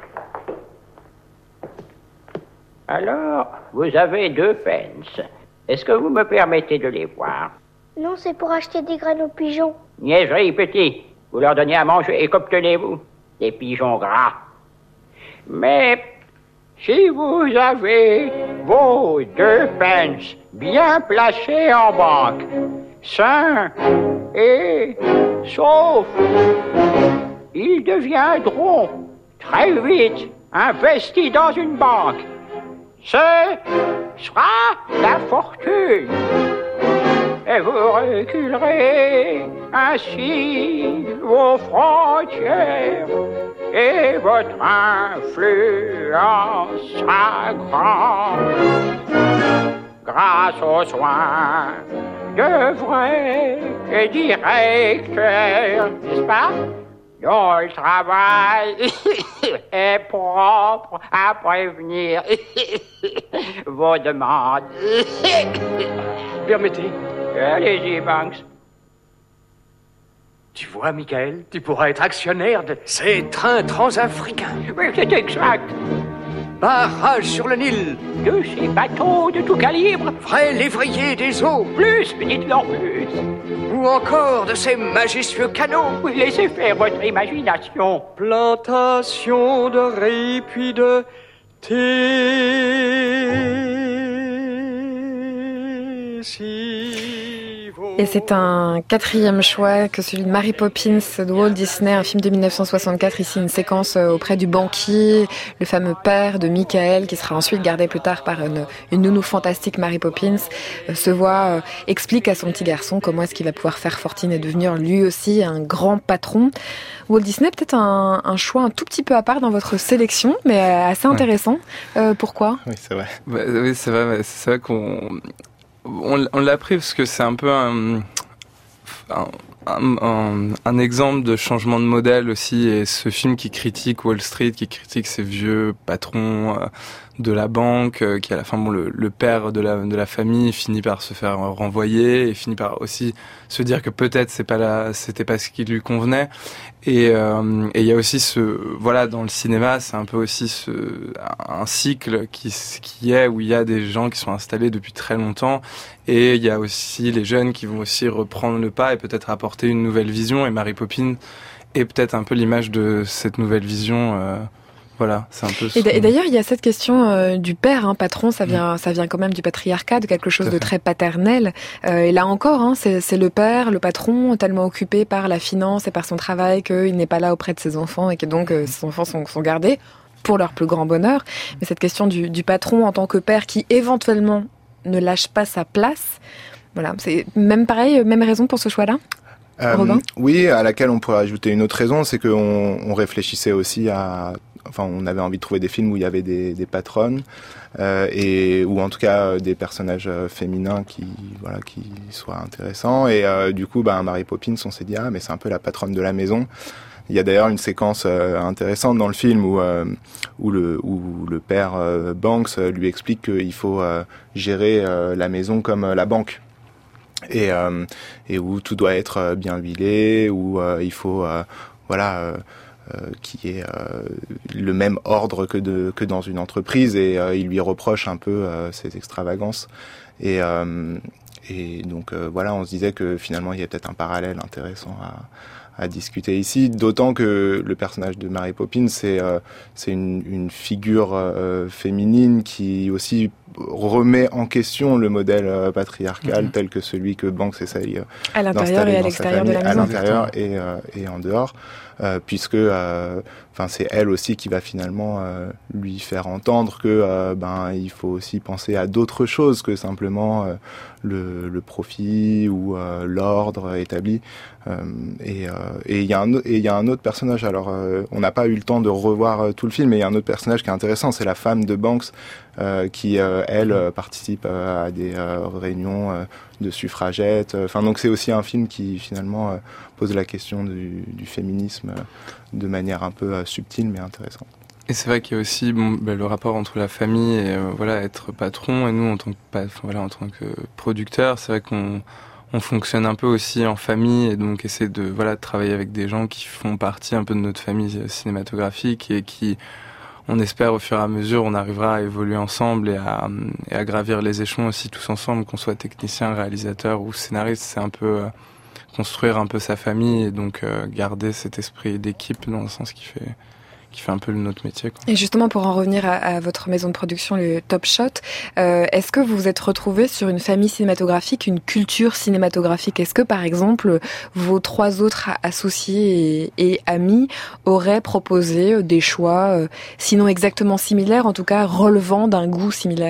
Alors, vous avez 2 pence. Est-ce que vous me permettez de les voir? Non, c'est pour acheter des graines aux pigeons. Niaiserie, petit. Vous leur donnez à manger et qu'obtenez-vous? Des pigeons gras. Mais si vous avez vos 2 pence bien placés en banque, sains et saufs, ils deviendront très vite investis dans une banque. Ce sera la fortune. Et vous reculerez ainsi vos frontières et votre influence sera grande grâce aux soins de vrais directeurs, n'est-ce pas, dont le travail est propre à prévenir vos demandes. Permettez. Allez-y, Banks. Tu vois, Michael, tu pourras être actionnaire de ces trains transafricains. Oui, c'est exact. Barrage sur le Nil. De ces bateaux de tout calibre. Vrai lévrier des eaux. Plus, dites-leur plus. Ou encore de ces majestueux canaux. Oui, laissez faire votre imagination. Plantation de riz puis de thé. Si vous Et c'est un 4e choix que celui de Mary Poppins de Walt Disney, un film de 1964, ici une séquence auprès du banquier, le fameux père de Michael, qui sera ensuite gardé plus tard par une nounou fantastique, Mary Poppins, explique à son petit garçon comment est-ce qu'il va pouvoir faire fortune et devenir lui aussi un grand patron. Walt Disney, peut-être un choix un tout petit peu à part dans votre sélection, mais assez intéressant. Pourquoi ? Oui, c'est vrai. Oui, c'est vrai. C'est vrai qu'on l'a pris parce que c'est un peu un exemple de changement de modèle aussi, et ce film qui critique Wall Street, qui critique ces vieux patrons de la banque, qui à la fin, le père de la famille finit par se faire renvoyer et finit par aussi se dire que peut-être c'était pas ce qui lui convenait. Et il y a aussi dans le cinéma, c'est un peu aussi un cycle qui est où il y a des gens qui sont installés depuis très longtemps, et il y a aussi les jeunes qui vont aussi reprendre le pas et peut-être apporter une nouvelle vision, et Mary Poppins est peut-être un peu l'image de cette nouvelle vision. Voilà, c'est un peu. Et d'ailleurs, il y a cette question du père, patron. Ça vient quand même du patriarcat, de quelque chose de très paternel. Et là encore, c'est le père, le patron, tellement occupé par la finance et par son travail qu'il n'est pas là auprès de ses enfants, et que donc ses enfants sont gardés pour leur plus grand bonheur. Mais cette question du patron en tant que père qui éventuellement ne lâche pas sa place. Voilà, c'est même raison pour ce choix-là. Oui, à laquelle on pourrait ajouter une autre raison, c'est qu'on réfléchissait aussi on avait envie de trouver des films où il y avait des patronnes, ou en tout cas des personnages féminins qui soient intéressants. Et du coup, Mary Poppins, on s'est dit mais c'est un peu la patronne de la maison. Il y a d'ailleurs une séquence intéressante dans le film où le père Banks lui explique qu'il faut gérer la maison comme la banque. Et où tout doit être bien huilé, où il faut qu'il y ait le même ordre que dans une entreprise, et il lui reproche un peu ses extravagances. Et donc on se disait que finalement il y a peut-être un parallèle intéressant à discuter ici, d'autant que le personnage de Mary Poppins, c'est une figure féminine qui aussi remet en question le modèle patriarcal tel que celui que Banks essaye à l'intérieur et à l'extérieur de la maison, à l'intérieur et en dehors, puisque c'est elle aussi qui va finalement lui faire entendre que il faut aussi penser à d'autres choses que simplement le profit ou l'ordre établi. Et il y a un autre personnage. Alors on n'a pas eu le temps de revoir tout le film, mais il y a un autre personnage qui est intéressant, c'est la femme de Banks qui elle participe à des réunions de suffragettes. Donc c'est aussi un film qui finalement pose la question du féminisme de manière un peu subtile mais intéressante. Et c'est vrai qu'il y a aussi le rapport entre la famille et être patron, et nous en tant que producteur, c'est vrai qu'on fonctionne un peu aussi en famille, et donc essayer de travailler avec des gens qui font partie un peu de notre famille cinématographique, et qui, on espère au fur et à mesure, on arrivera à évoluer ensemble et à gravir les échelons aussi tous ensemble, qu'on soit technicien, réalisateur ou scénariste. C'est un peu construire un peu sa famille, et donc garder cet esprit d'équipe dans le sens qui fait un peu notre métier, quoi. Et justement, pour en revenir à votre maison de production, le Top Shot, est-ce que vous vous êtes retrouvés sur une famille cinématographique, une culture cinématographique ? Est-ce que, par exemple, vos 3 autres associés et amis auraient proposé des choix, sinon exactement similaires, en tout cas relevant d'un goût similaire ?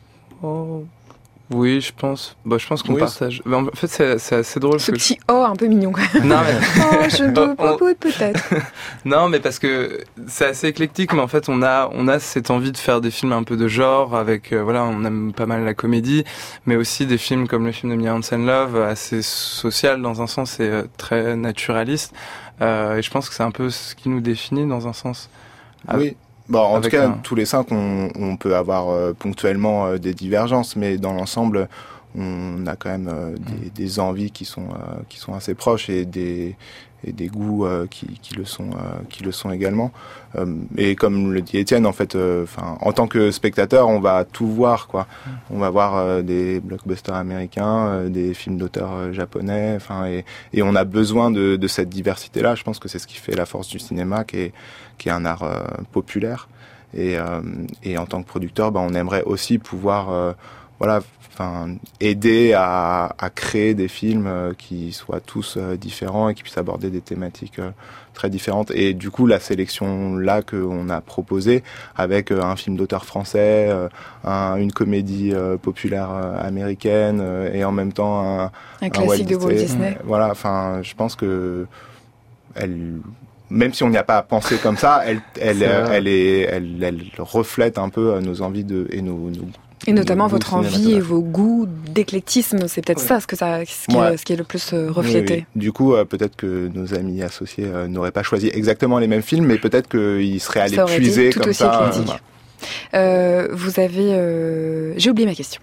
Oui, je pense qu'on partage. En fait, c'est assez drôle. Ce petit un peu mignon, quoi. Non, mais... je dois peut-être. Non, mais parce que c'est assez éclectique, mais en fait, on a cette envie de faire des films un peu de genre, avec, on aime pas mal la comédie, mais aussi des films comme le film de Mia Hansen-Løve, assez social dans un sens et très naturaliste. Et je pense que c'est un peu ce qui nous définit dans un sens. Oui. En tout cas, tous les 5, on peut avoir ponctuellement des divergences, mais dans l'ensemble, on a quand même des envies qui sont assez proches, et des goûts qui le sont également. Et comme le dit Étienne, en fait, en tant que spectateur, on va tout voir, quoi. On va voir des blockbusters américains, des films d'auteurs japonais, et on a besoin de cette diversité-là. Je pense que c'est ce qui fait la force du cinéma, qui est un art populaire. Et en tant que producteur, on aimerait aussi pouvoir voilà, enfin, aider à créer des films qui soient tous différents et qui puissent aborder des thématiques très différentes. Et du coup, la sélection là qu'on a proposée, avec un film d'auteur français, une comédie populaire américaine et en même temps un classique de Walt Disney. Voilà, enfin, je pense que même si on n'y a pas pensé comme ça, elle reflète un peu nos envies et notamment votre envie et vos goûts d'éclectisme, c'est peut-être ça ce qui est le plus reflété. Oui. Du coup, peut-être que nos amis associés n'auraient pas choisi exactement les mêmes films, mais peut-être qu'ils seraient allés puiser comme ça. Éclectique. Vous avez... J'ai oublié ma question.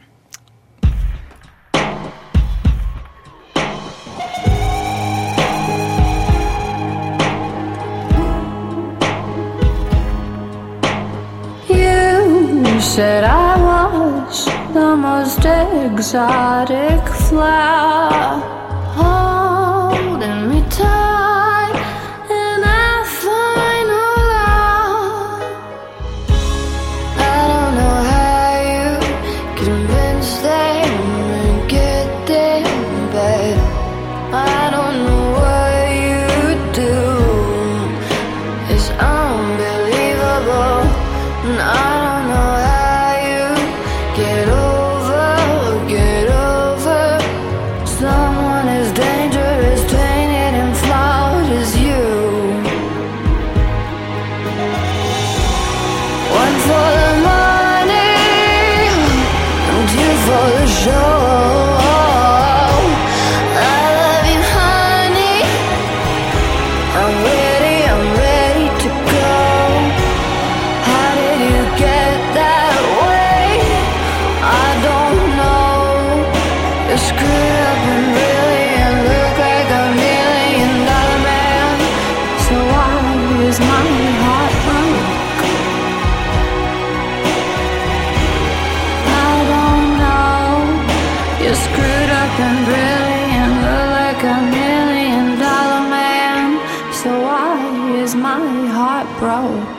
You said I was the most exotic flower, holding me tight in our final hour. I don't know how you convinced them to get there, but I don't know what you do. It's unbelievable, and I don't know how you get over someone as dangerous, tainted and flawed as you. One for the money, and two for the show. I love you, honey. I'm ready to go. How did you get that way? I don't know. You're screwed up and brilliant, look like $1 million man. So why is my heart broke? I don't know. You're screwed up and brilliant, look like $1 million man. So why is my heart broke?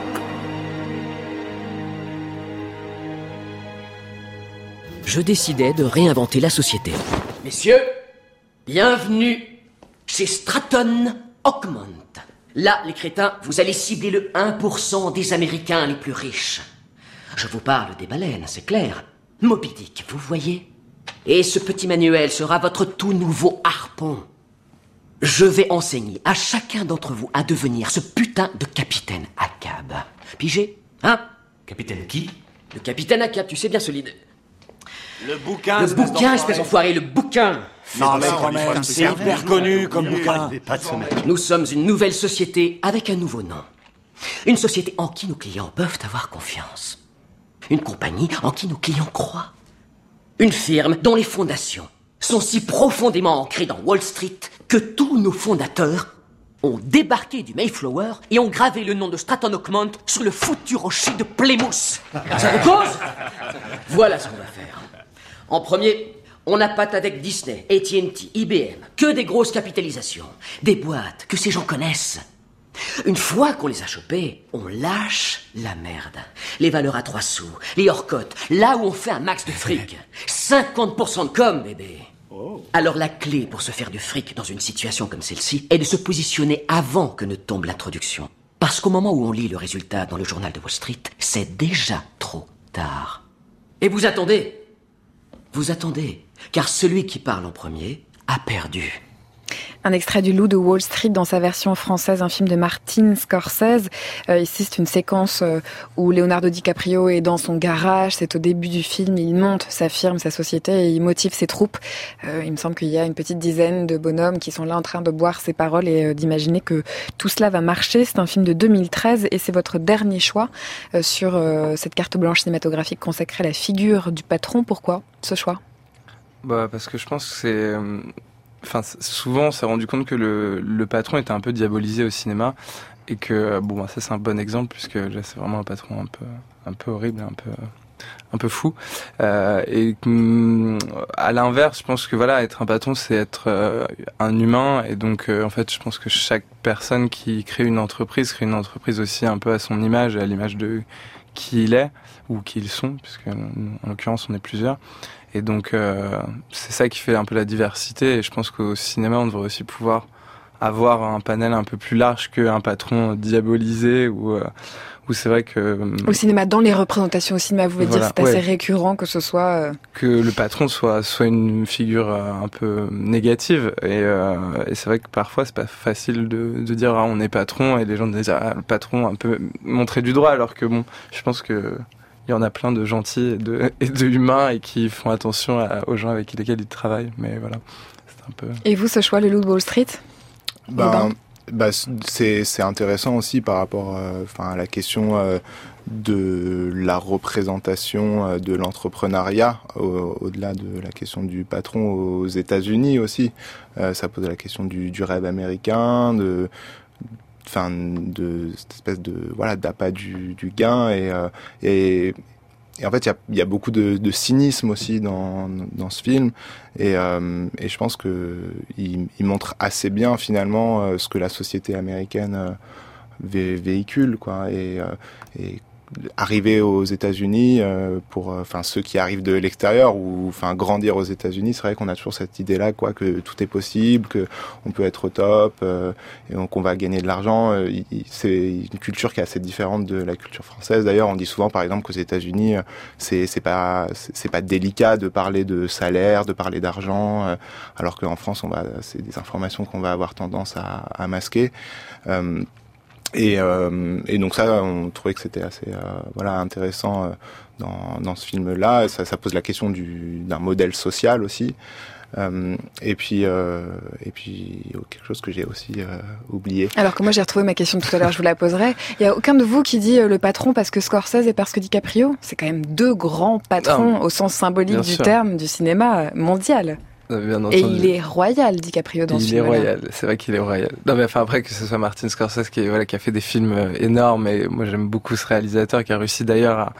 Je décidais de réinventer la société. Messieurs, bienvenue chez Stratton Oakmont. Là, les crétins, vous allez cibler le 1% des Américains les plus riches. Je vous parle des baleines, c'est clair. Moby Dick, vous voyez? Et ce petit manuel sera votre tout nouveau harpon. Je vais enseigner à chacun d'entre vous à devenir ce putain de capitaine Ahab. Pigé? Hein? Capitaine qui? Le capitaine Ahab, tu sais bien solide. Le bouquin, espèce d'enfoiré, le bouquin. Non, mais quand même, c'est hyper connu comme bouquin. Nous sommes une nouvelle société avec un nouveau nom. Une société en qui nos clients peuvent avoir confiance. Une compagnie en qui nos clients croient. Une firme dont les fondations sont si profondément ancrées dans Wall Street que tous nos fondateurs ont débarqué du Mayflower et ont gravé le nom de Stratton Oakmont sur le foutu rocher de Plymouth. Ça vous cause? Voilà ce qu'on va faire. En premier, on appâte avec Disney, AT&T, IBM, que des grosses capitalisations, des boîtes que ces gens connaissent. Une fois qu'on les a chopés, on lâche la merde. Les valeurs à 3 sous, les hors-cotes, là où on fait un max de fric. 50% de com, bébé. Alors la clé pour se faire du fric dans une situation comme celle-ci est de se positionner avant que ne tombe l'introduction. Parce qu'au moment où on lit le résultat dans le journal de Wall Street, c'est déjà trop tard. Et vous attendez, car celui qui parle en premier a perdu. Un extrait du Loup de Wall Street dans sa version française, un film de Martin Scorsese. Ici, c'est une séquence où Leonardo DiCaprio est dans son garage. C'est au début du film. Il monte sa firme, sa société et il motive ses troupes. Il me semble qu'il y a une petite dizaine de bonhommes qui sont là en train de boire ses paroles et d'imaginer que tout cela va marcher. C'est un film de 2013 et c'est votre dernier choix sur cette carte blanche cinématographique consacrée à la figure du patron. Pourquoi ce choix ? Parce que je pense que c'est... souvent, on s'est rendu compte que le patron était un peu diabolisé au cinéma et que ça c'est un bon exemple puisque là c'est vraiment un patron un peu horrible, un peu fou. Et à l'inverse, je pense que être un patron, c'est être un humain et donc en fait, je pense que chaque personne qui crée une entreprise aussi un peu à son image, à l'image de qui il est ou qui ils sont, puisque en l'occurrence on est plusieurs. Et donc c'est ça qui fait un peu la diversité. Et je pense qu'au cinéma on devrait aussi pouvoir avoir un panel un peu plus large qu'un patron diabolisé ou c'est vrai que au cinéma, dans les représentations au cinéma, vous voulez dire c'est assez récurrent que ce soit que le patron soit une figure un peu négative et c'est vrai que parfois c'est pas facile de dire on est patron et les gens disent le patron un peu montré du doigt, alors que bon, je pense que il y en a plein de gentils et de humains et qui font attention aux gens avec lesquels ils travaillent, mais voilà, c'est un peu. Et vous, ce choix, Le Loup de Wall Street? C'est intéressant aussi par rapport à la question de la représentation de l'entrepreneuriat au-delà de la question du patron aux États-Unis aussi. Ça pose la question du rêve américain, de cette espèce d'appât du gain et en fait il y a beaucoup de cynisme aussi dans ce film et je pense que il montre assez bien finalement ce que la société américaine véhicule, quoi, et arriver aux États-Unis pour ceux qui arrivent de l'extérieur ou grandir aux États-Unis, c'est vrai qu'on a toujours cette idée-là, quoi, que tout est possible, que on peut être au top et donc on va gagner de l'argent. C'est une culture qui est assez différente de la culture française. D'ailleurs, on dit souvent, par exemple, qu'aux États-Unis, c'est pas délicat de parler de salaire, de parler d'argent, alors qu'en France, c'est des informations qu'on va avoir tendance à masquer. Et donc ça, on trouvait que c'était assez intéressant dans ce film-là. Ça pose la question d'un modèle social aussi. Et puis quelque chose que j'ai aussi oublié. Alors que moi j'ai retrouvé ma question de tout à l'heure, je vous la poserai. Il y a aucun de vous qui dit le patron parce que Scorsese et parce que DiCaprio, c'est quand même deux grands patrons au sens symbolique du terme du cinéma mondial. Et il est royal, DiCaprio, dans ce film. Il est royal, c'est vrai qu'il est royal. Non, mais après, que ce soit Martin Scorsese qui a fait des films énormes, et moi j'aime beaucoup ce réalisateur qui a réussi d'ailleurs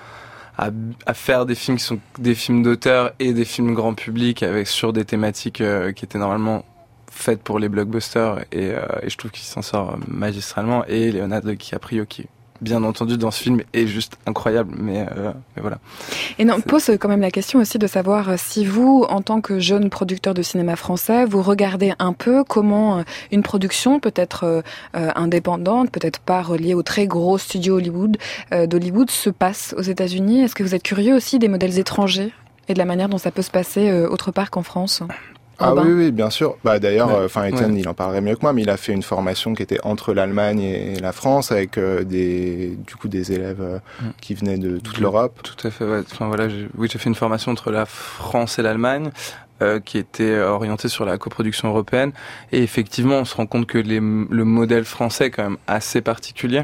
à faire des films qui sont des films d'auteur et des films grand public sur des thématiques qui étaient normalement faites pour les blockbusters, et je trouve qu'il s'en sort magistralement. Et Leonardo DiCaprio qui, bien entendu, dans ce film est juste incroyable, mais voilà. Et non, pose quand même la question aussi de savoir si vous, en tant que jeune producteur de cinéma français, vous regardez un peu comment une production peut être indépendante, peut-être pas reliée aux très gros studios d'Hollywood se passe aux États-Unis. Est-ce que vous êtes curieux aussi des modèles étrangers et de la manière dont ça peut se passer autre part qu'en France ? Oui, bien sûr. D'ailleurs, Étienne, il en parlerait mieux que moi, mais il a fait une formation qui était entre l'Allemagne et la France, avec des élèves qui venaient de toute l'Europe. Tout à fait, ouais. J'ai fait une formation entre la France et l'Allemagne, qui était orientée sur la coproduction européenne. Et effectivement, on se rend compte que le modèle français est quand même assez particulier,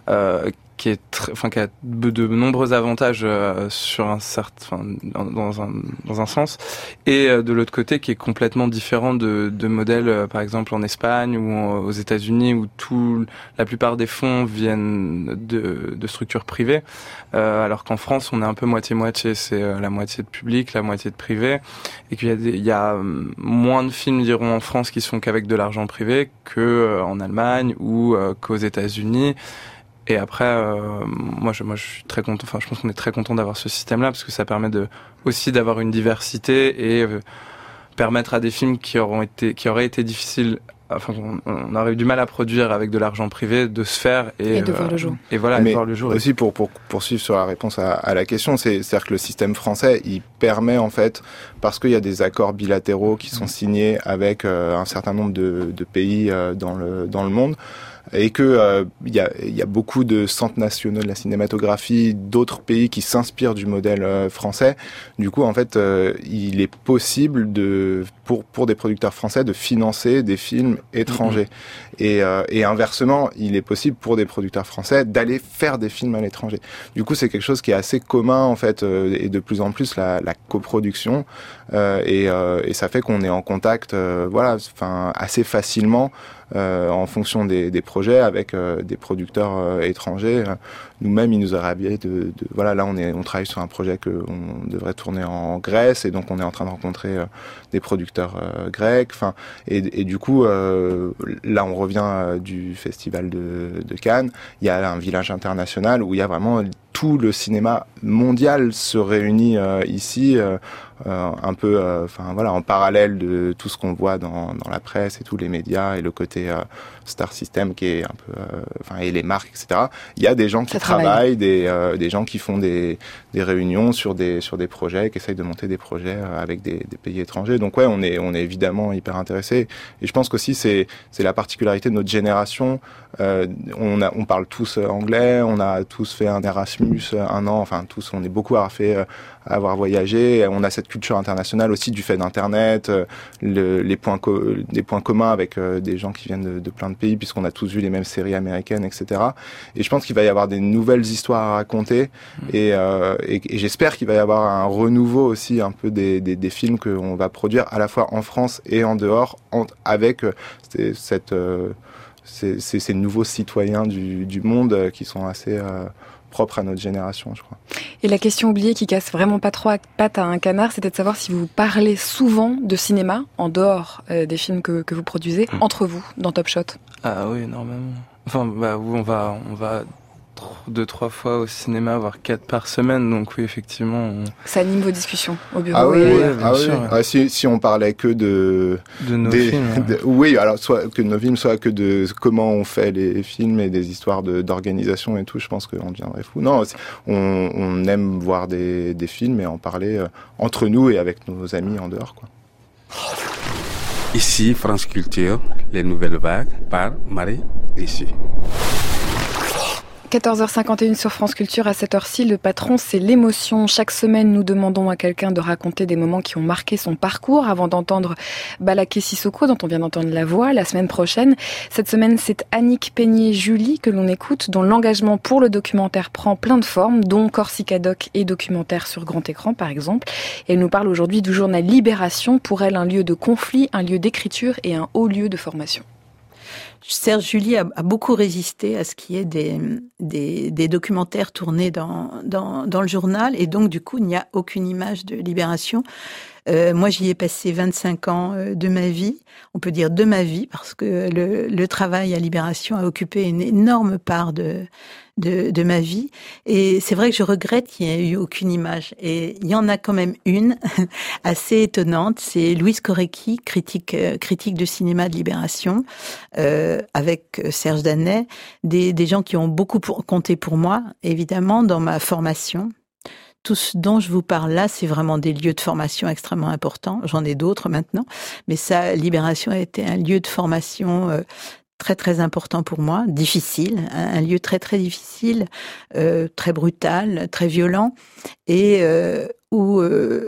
qui a de nombreux avantages sur un certain, dans un sens, et de l'autre côté qui est complètement différent de modèles, par exemple en Espagne ou aux États-Unis, où la plupart des fonds viennent de structures privées, alors qu'en France on est un peu moitié-moitié, c'est la moitié de public, la moitié de privé, et qu'il y a moins de films, diront, en France qui sont qu'avec de l'argent privé que en Allemagne ou qu'aux États-Unis. Et après, moi je suis très content. Je pense qu'on est très content d'avoir ce système-là, parce que ça permet aussi d'avoir une diversité et permettre à des films qui auraient été difficiles, on aurait eu du mal à produire avec de l'argent privé, de se faire et de voir le jour. Et voilà, mais de voir le jour. Aussi pour poursuivre sur la réponse à la question, c'est-à-dire que le système français, il permet en fait, parce qu'il y a des accords bilatéraux qui sont signés avec un certain nombre de pays dans le monde. Et que il y a beaucoup de centres nationaux de la cinématographie d'autres pays qui s'inspirent du modèle français. Du coup, en fait, il est possible pour des producteurs français de financer des films étrangers. Et inversement, il est possible pour des producteurs français d'aller faire des films à l'étranger. Du coup, c'est quelque chose qui est assez commun, en fait, et de plus en plus la coproduction. Et ça fait qu'on est en contact, assez facilement. En fonction des projets avec des producteurs étrangers. Nous-mêmes, il nous a rhabillé là on travaille sur un projet qu'on devrait tourner en Grèce, et donc on est en train de rencontrer des producteurs grecs. Et du coup, là on revient du festival de Cannes. Il y a un village international où il y a vraiment tout le cinéma mondial se réunit ici, un peu, en parallèle de tout ce qu'on voit dans la presse et tous les médias et le côté Star System qui est un peu, et les marques, etc. Il y a des gens qui travaillent, des gens qui font des réunions sur des projets, qui essayent de monter des projets avec des pays étrangers. Donc ouais, on est évidemment hyper intéressés. Et je pense qu'aussi c'est la particularité de notre génération. On parle tous anglais, on a tous fait un Erasmus, un an, tous, on est beaucoup à avoir voyagé. On a cette culture internationale aussi du fait d'Internet, des points communs avec des gens qui viennent de plein de pays, puisqu'on a tous vu les mêmes séries américaines, etc. Et je pense qu'il va y avoir des nouvelles histoires à raconter, et j'espère qu'il va y avoir un renouveau aussi un peu des films qu'on va produire à la fois en France et en dehors, avec ces nouveaux citoyens du monde qui sont assez propres à notre génération, je crois. Et la question oubliée qui casse vraiment pas trop pattes à un canard, c'était de savoir si vous parlez souvent de cinéma, en dehors des films que vous produisez, entre vous, dans Top Shot. Ah oui, énormément. On va 2-3 fois au cinéma, voire 4 par semaine, donc oui, effectivement. Ça anime vos discussions au bureau. Ah oui, bien sûr. Ah, si on parlait que de nos films. Oui, alors soit que de nos films, soit que de comment on fait les films et des histoires d'organisation et tout, je pense qu'on deviendrait fou. Non, on aime voir des films et en parler entre nous et avec nos amis en dehors, quoi. Ici, France Culture, les nouvelles vagues par Marie Ici. 14h51 sur France Culture. À cette heure-ci, le patron, c'est l'émotion. Chaque semaine, nous demandons à quelqu'un de raconter des moments qui ont marqué son parcours, avant d'entendre Balaké Sissoko, dont on vient d'entendre la voix, la semaine prochaine. Cette semaine, c'est Annick Peigné-Julie que l'on écoute, dont l'engagement pour le documentaire prend plein de formes, dont Corsica Doc et documentaire sur grand écran, par exemple. Et elle nous parle aujourd'hui du journal Libération, pour elle un lieu de conflit, un lieu d'écriture et un haut lieu de formation. Serge Julie a beaucoup résisté à ce qui est des documentaires tournés dans le journal, et donc du coup il n'y a aucune image de Libération. Moi j'y ai passé 25 ans de ma vie, on peut dire de ma vie, parce que le travail à Libération a occupé une énorme part de ma vie, et c'est vrai que je regrette qu'il n'y ait eu aucune image, et il y en a quand même une assez étonnante, c'est Louise Korecki, critique de cinéma de Libération, avec Serge Danet, des gens qui ont beaucoup compté pour moi, évidemment, dans ma formation. Tout ce dont je vous parle là, c'est vraiment des lieux de formation extrêmement importants. J'en ai d'autres maintenant, mais ça, Libération a été un lieu de formation très très important pour moi, difficile, un lieu très très difficile, très brutal, très violent, et où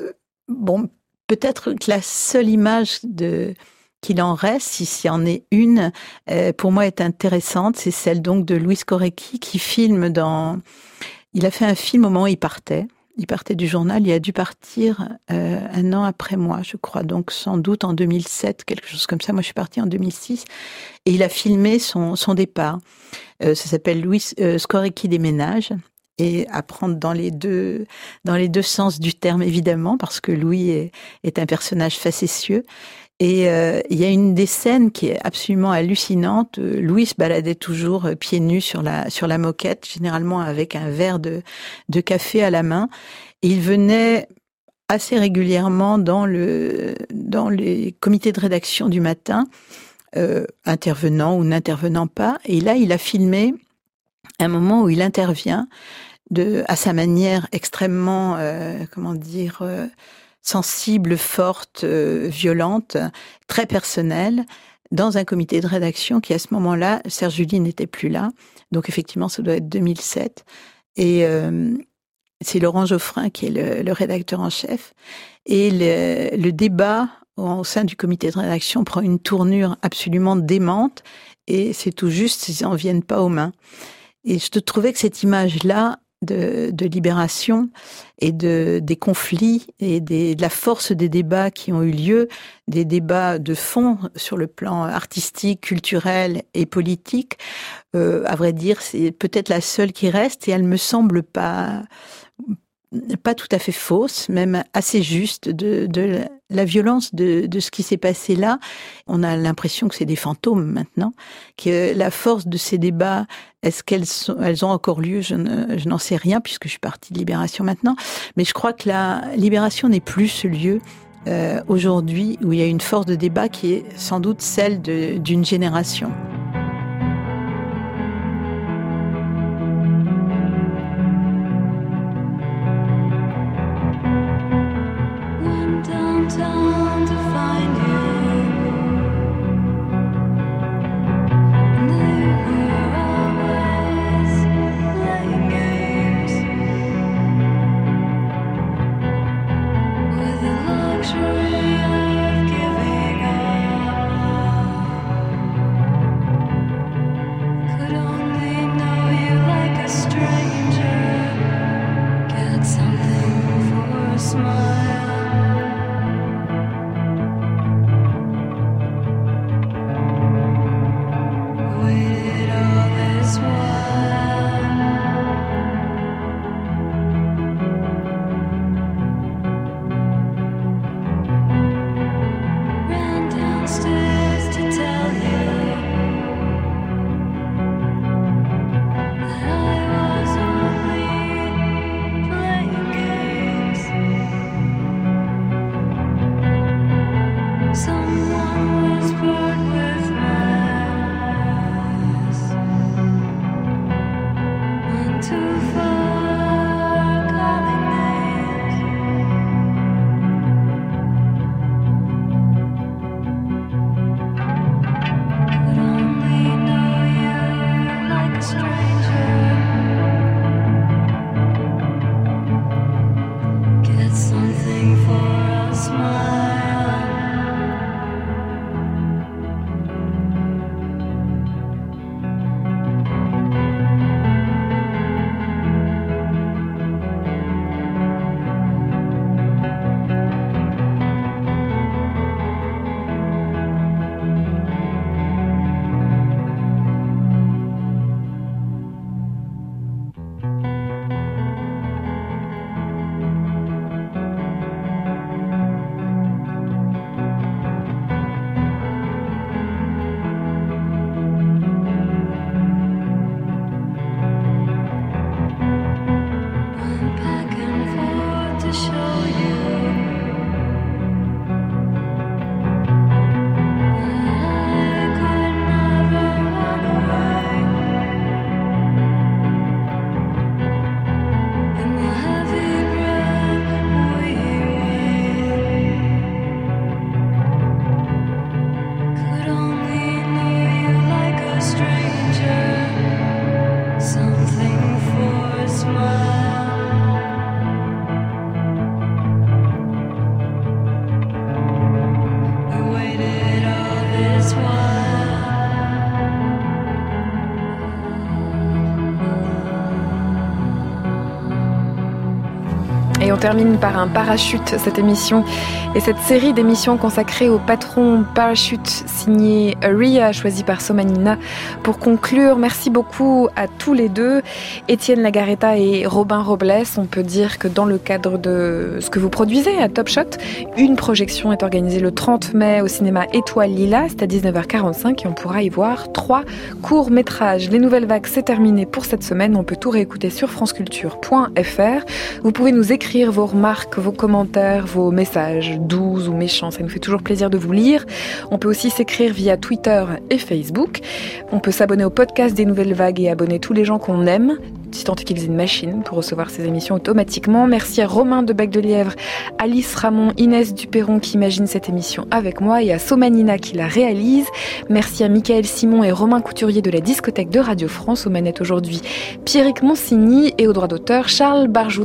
peut-être que la seule image qu'il en reste, si s'il y en est une, pour moi est intéressante, c'est celle donc de Louise Korecki qui filme il a fait un film au moment où il partait du journal, il a dû partir un an après moi, je crois, donc sans doute en 2007, quelque chose comme ça. Moi, je suis partie en 2006, et il a filmé son départ. Ça s'appelle Louise Korecki déménage, et à prendre dans les deux sens du terme, évidemment, parce que Louis est un personnage facétieux. Et il y a une des scènes qui est absolument hallucinante. Louis se baladait toujours pieds nus sur la moquette, généralement avec un verre de café à la main. Et il venait assez régulièrement dans les comités de rédaction du matin, intervenant ou n'intervenant pas. Et là, il a filmé un moment où il intervient à sa manière extrêmement, sensible, forte, violente, très personnelle, dans un comité de rédaction qui, à ce moment-là, Serge Julie n'était plus là. Donc, effectivement, ça doit être 2007. Et c'est Laurent Geoffrin qui est le rédacteur en chef. Et le débat au sein du comité de rédaction prend une tournure absolument démente. Et c'est tout juste s'ils n'en viennent pas aux mains. Et je trouvais que cette image-là, de Libération et des conflits et de la force des débats qui ont eu lieu, des débats de fond sur le plan artistique, culturel et politique, à vrai dire, c'est peut-être la seule qui reste, et elle me semble pas tout à fait fausse, même assez juste de la violence de ce qui s'est passé là. On a l'impression que c'est des fantômes maintenant, que la force de ces débats, est-ce elles ont encore lieu? Je n'en sais rien puisque je suis partie de Libération maintenant. Mais je crois que la Libération n'est plus ce lieu aujourd'hui où il y a une force de débat qui est sans doute celle d'une génération. Et on termine par un parachute, cette émission et cette série d'émissions consacrées au patron Parachute signé Ria, choisi par Somanina. Pour conclure, merci beaucoup à tous les deux, Étienne Lagarreta et Robin Robles. On peut dire que dans le cadre de ce que vous produisez à Top Shot, une projection est organisée le 30 mai au cinéma Étoile Lila, c'est à 19h45 et on pourra y voir 3 courts-métrages. Les Nouvelles Vagues, c'est terminé pour cette semaine. On peut tout réécouter sur franceculture.fr. Vous pouvez nous écrire vos remarques, vos commentaires, vos messages, doux ou méchants. Ça nous fait toujours plaisir de vous lire. On peut aussi s'écrire via Twitter et Facebook. On peut s'abonner au podcast des Nouvelles Vagues et abonner tous les gens qu'on aime, si tant est qu'ils aient une machine pour recevoir ces émissions automatiquement. Merci à Romain de Bec de Lièvre, Alice Ramon, Inès Duperron qui imagine cette émission avec moi et à Somanina qui la réalise. Merci à Michael Simon et Romain Couturier de la discothèque de Radio France. Aux manettes aujourd'hui, Pierrick Monsigny et au droit d'auteur, Charles Barjou.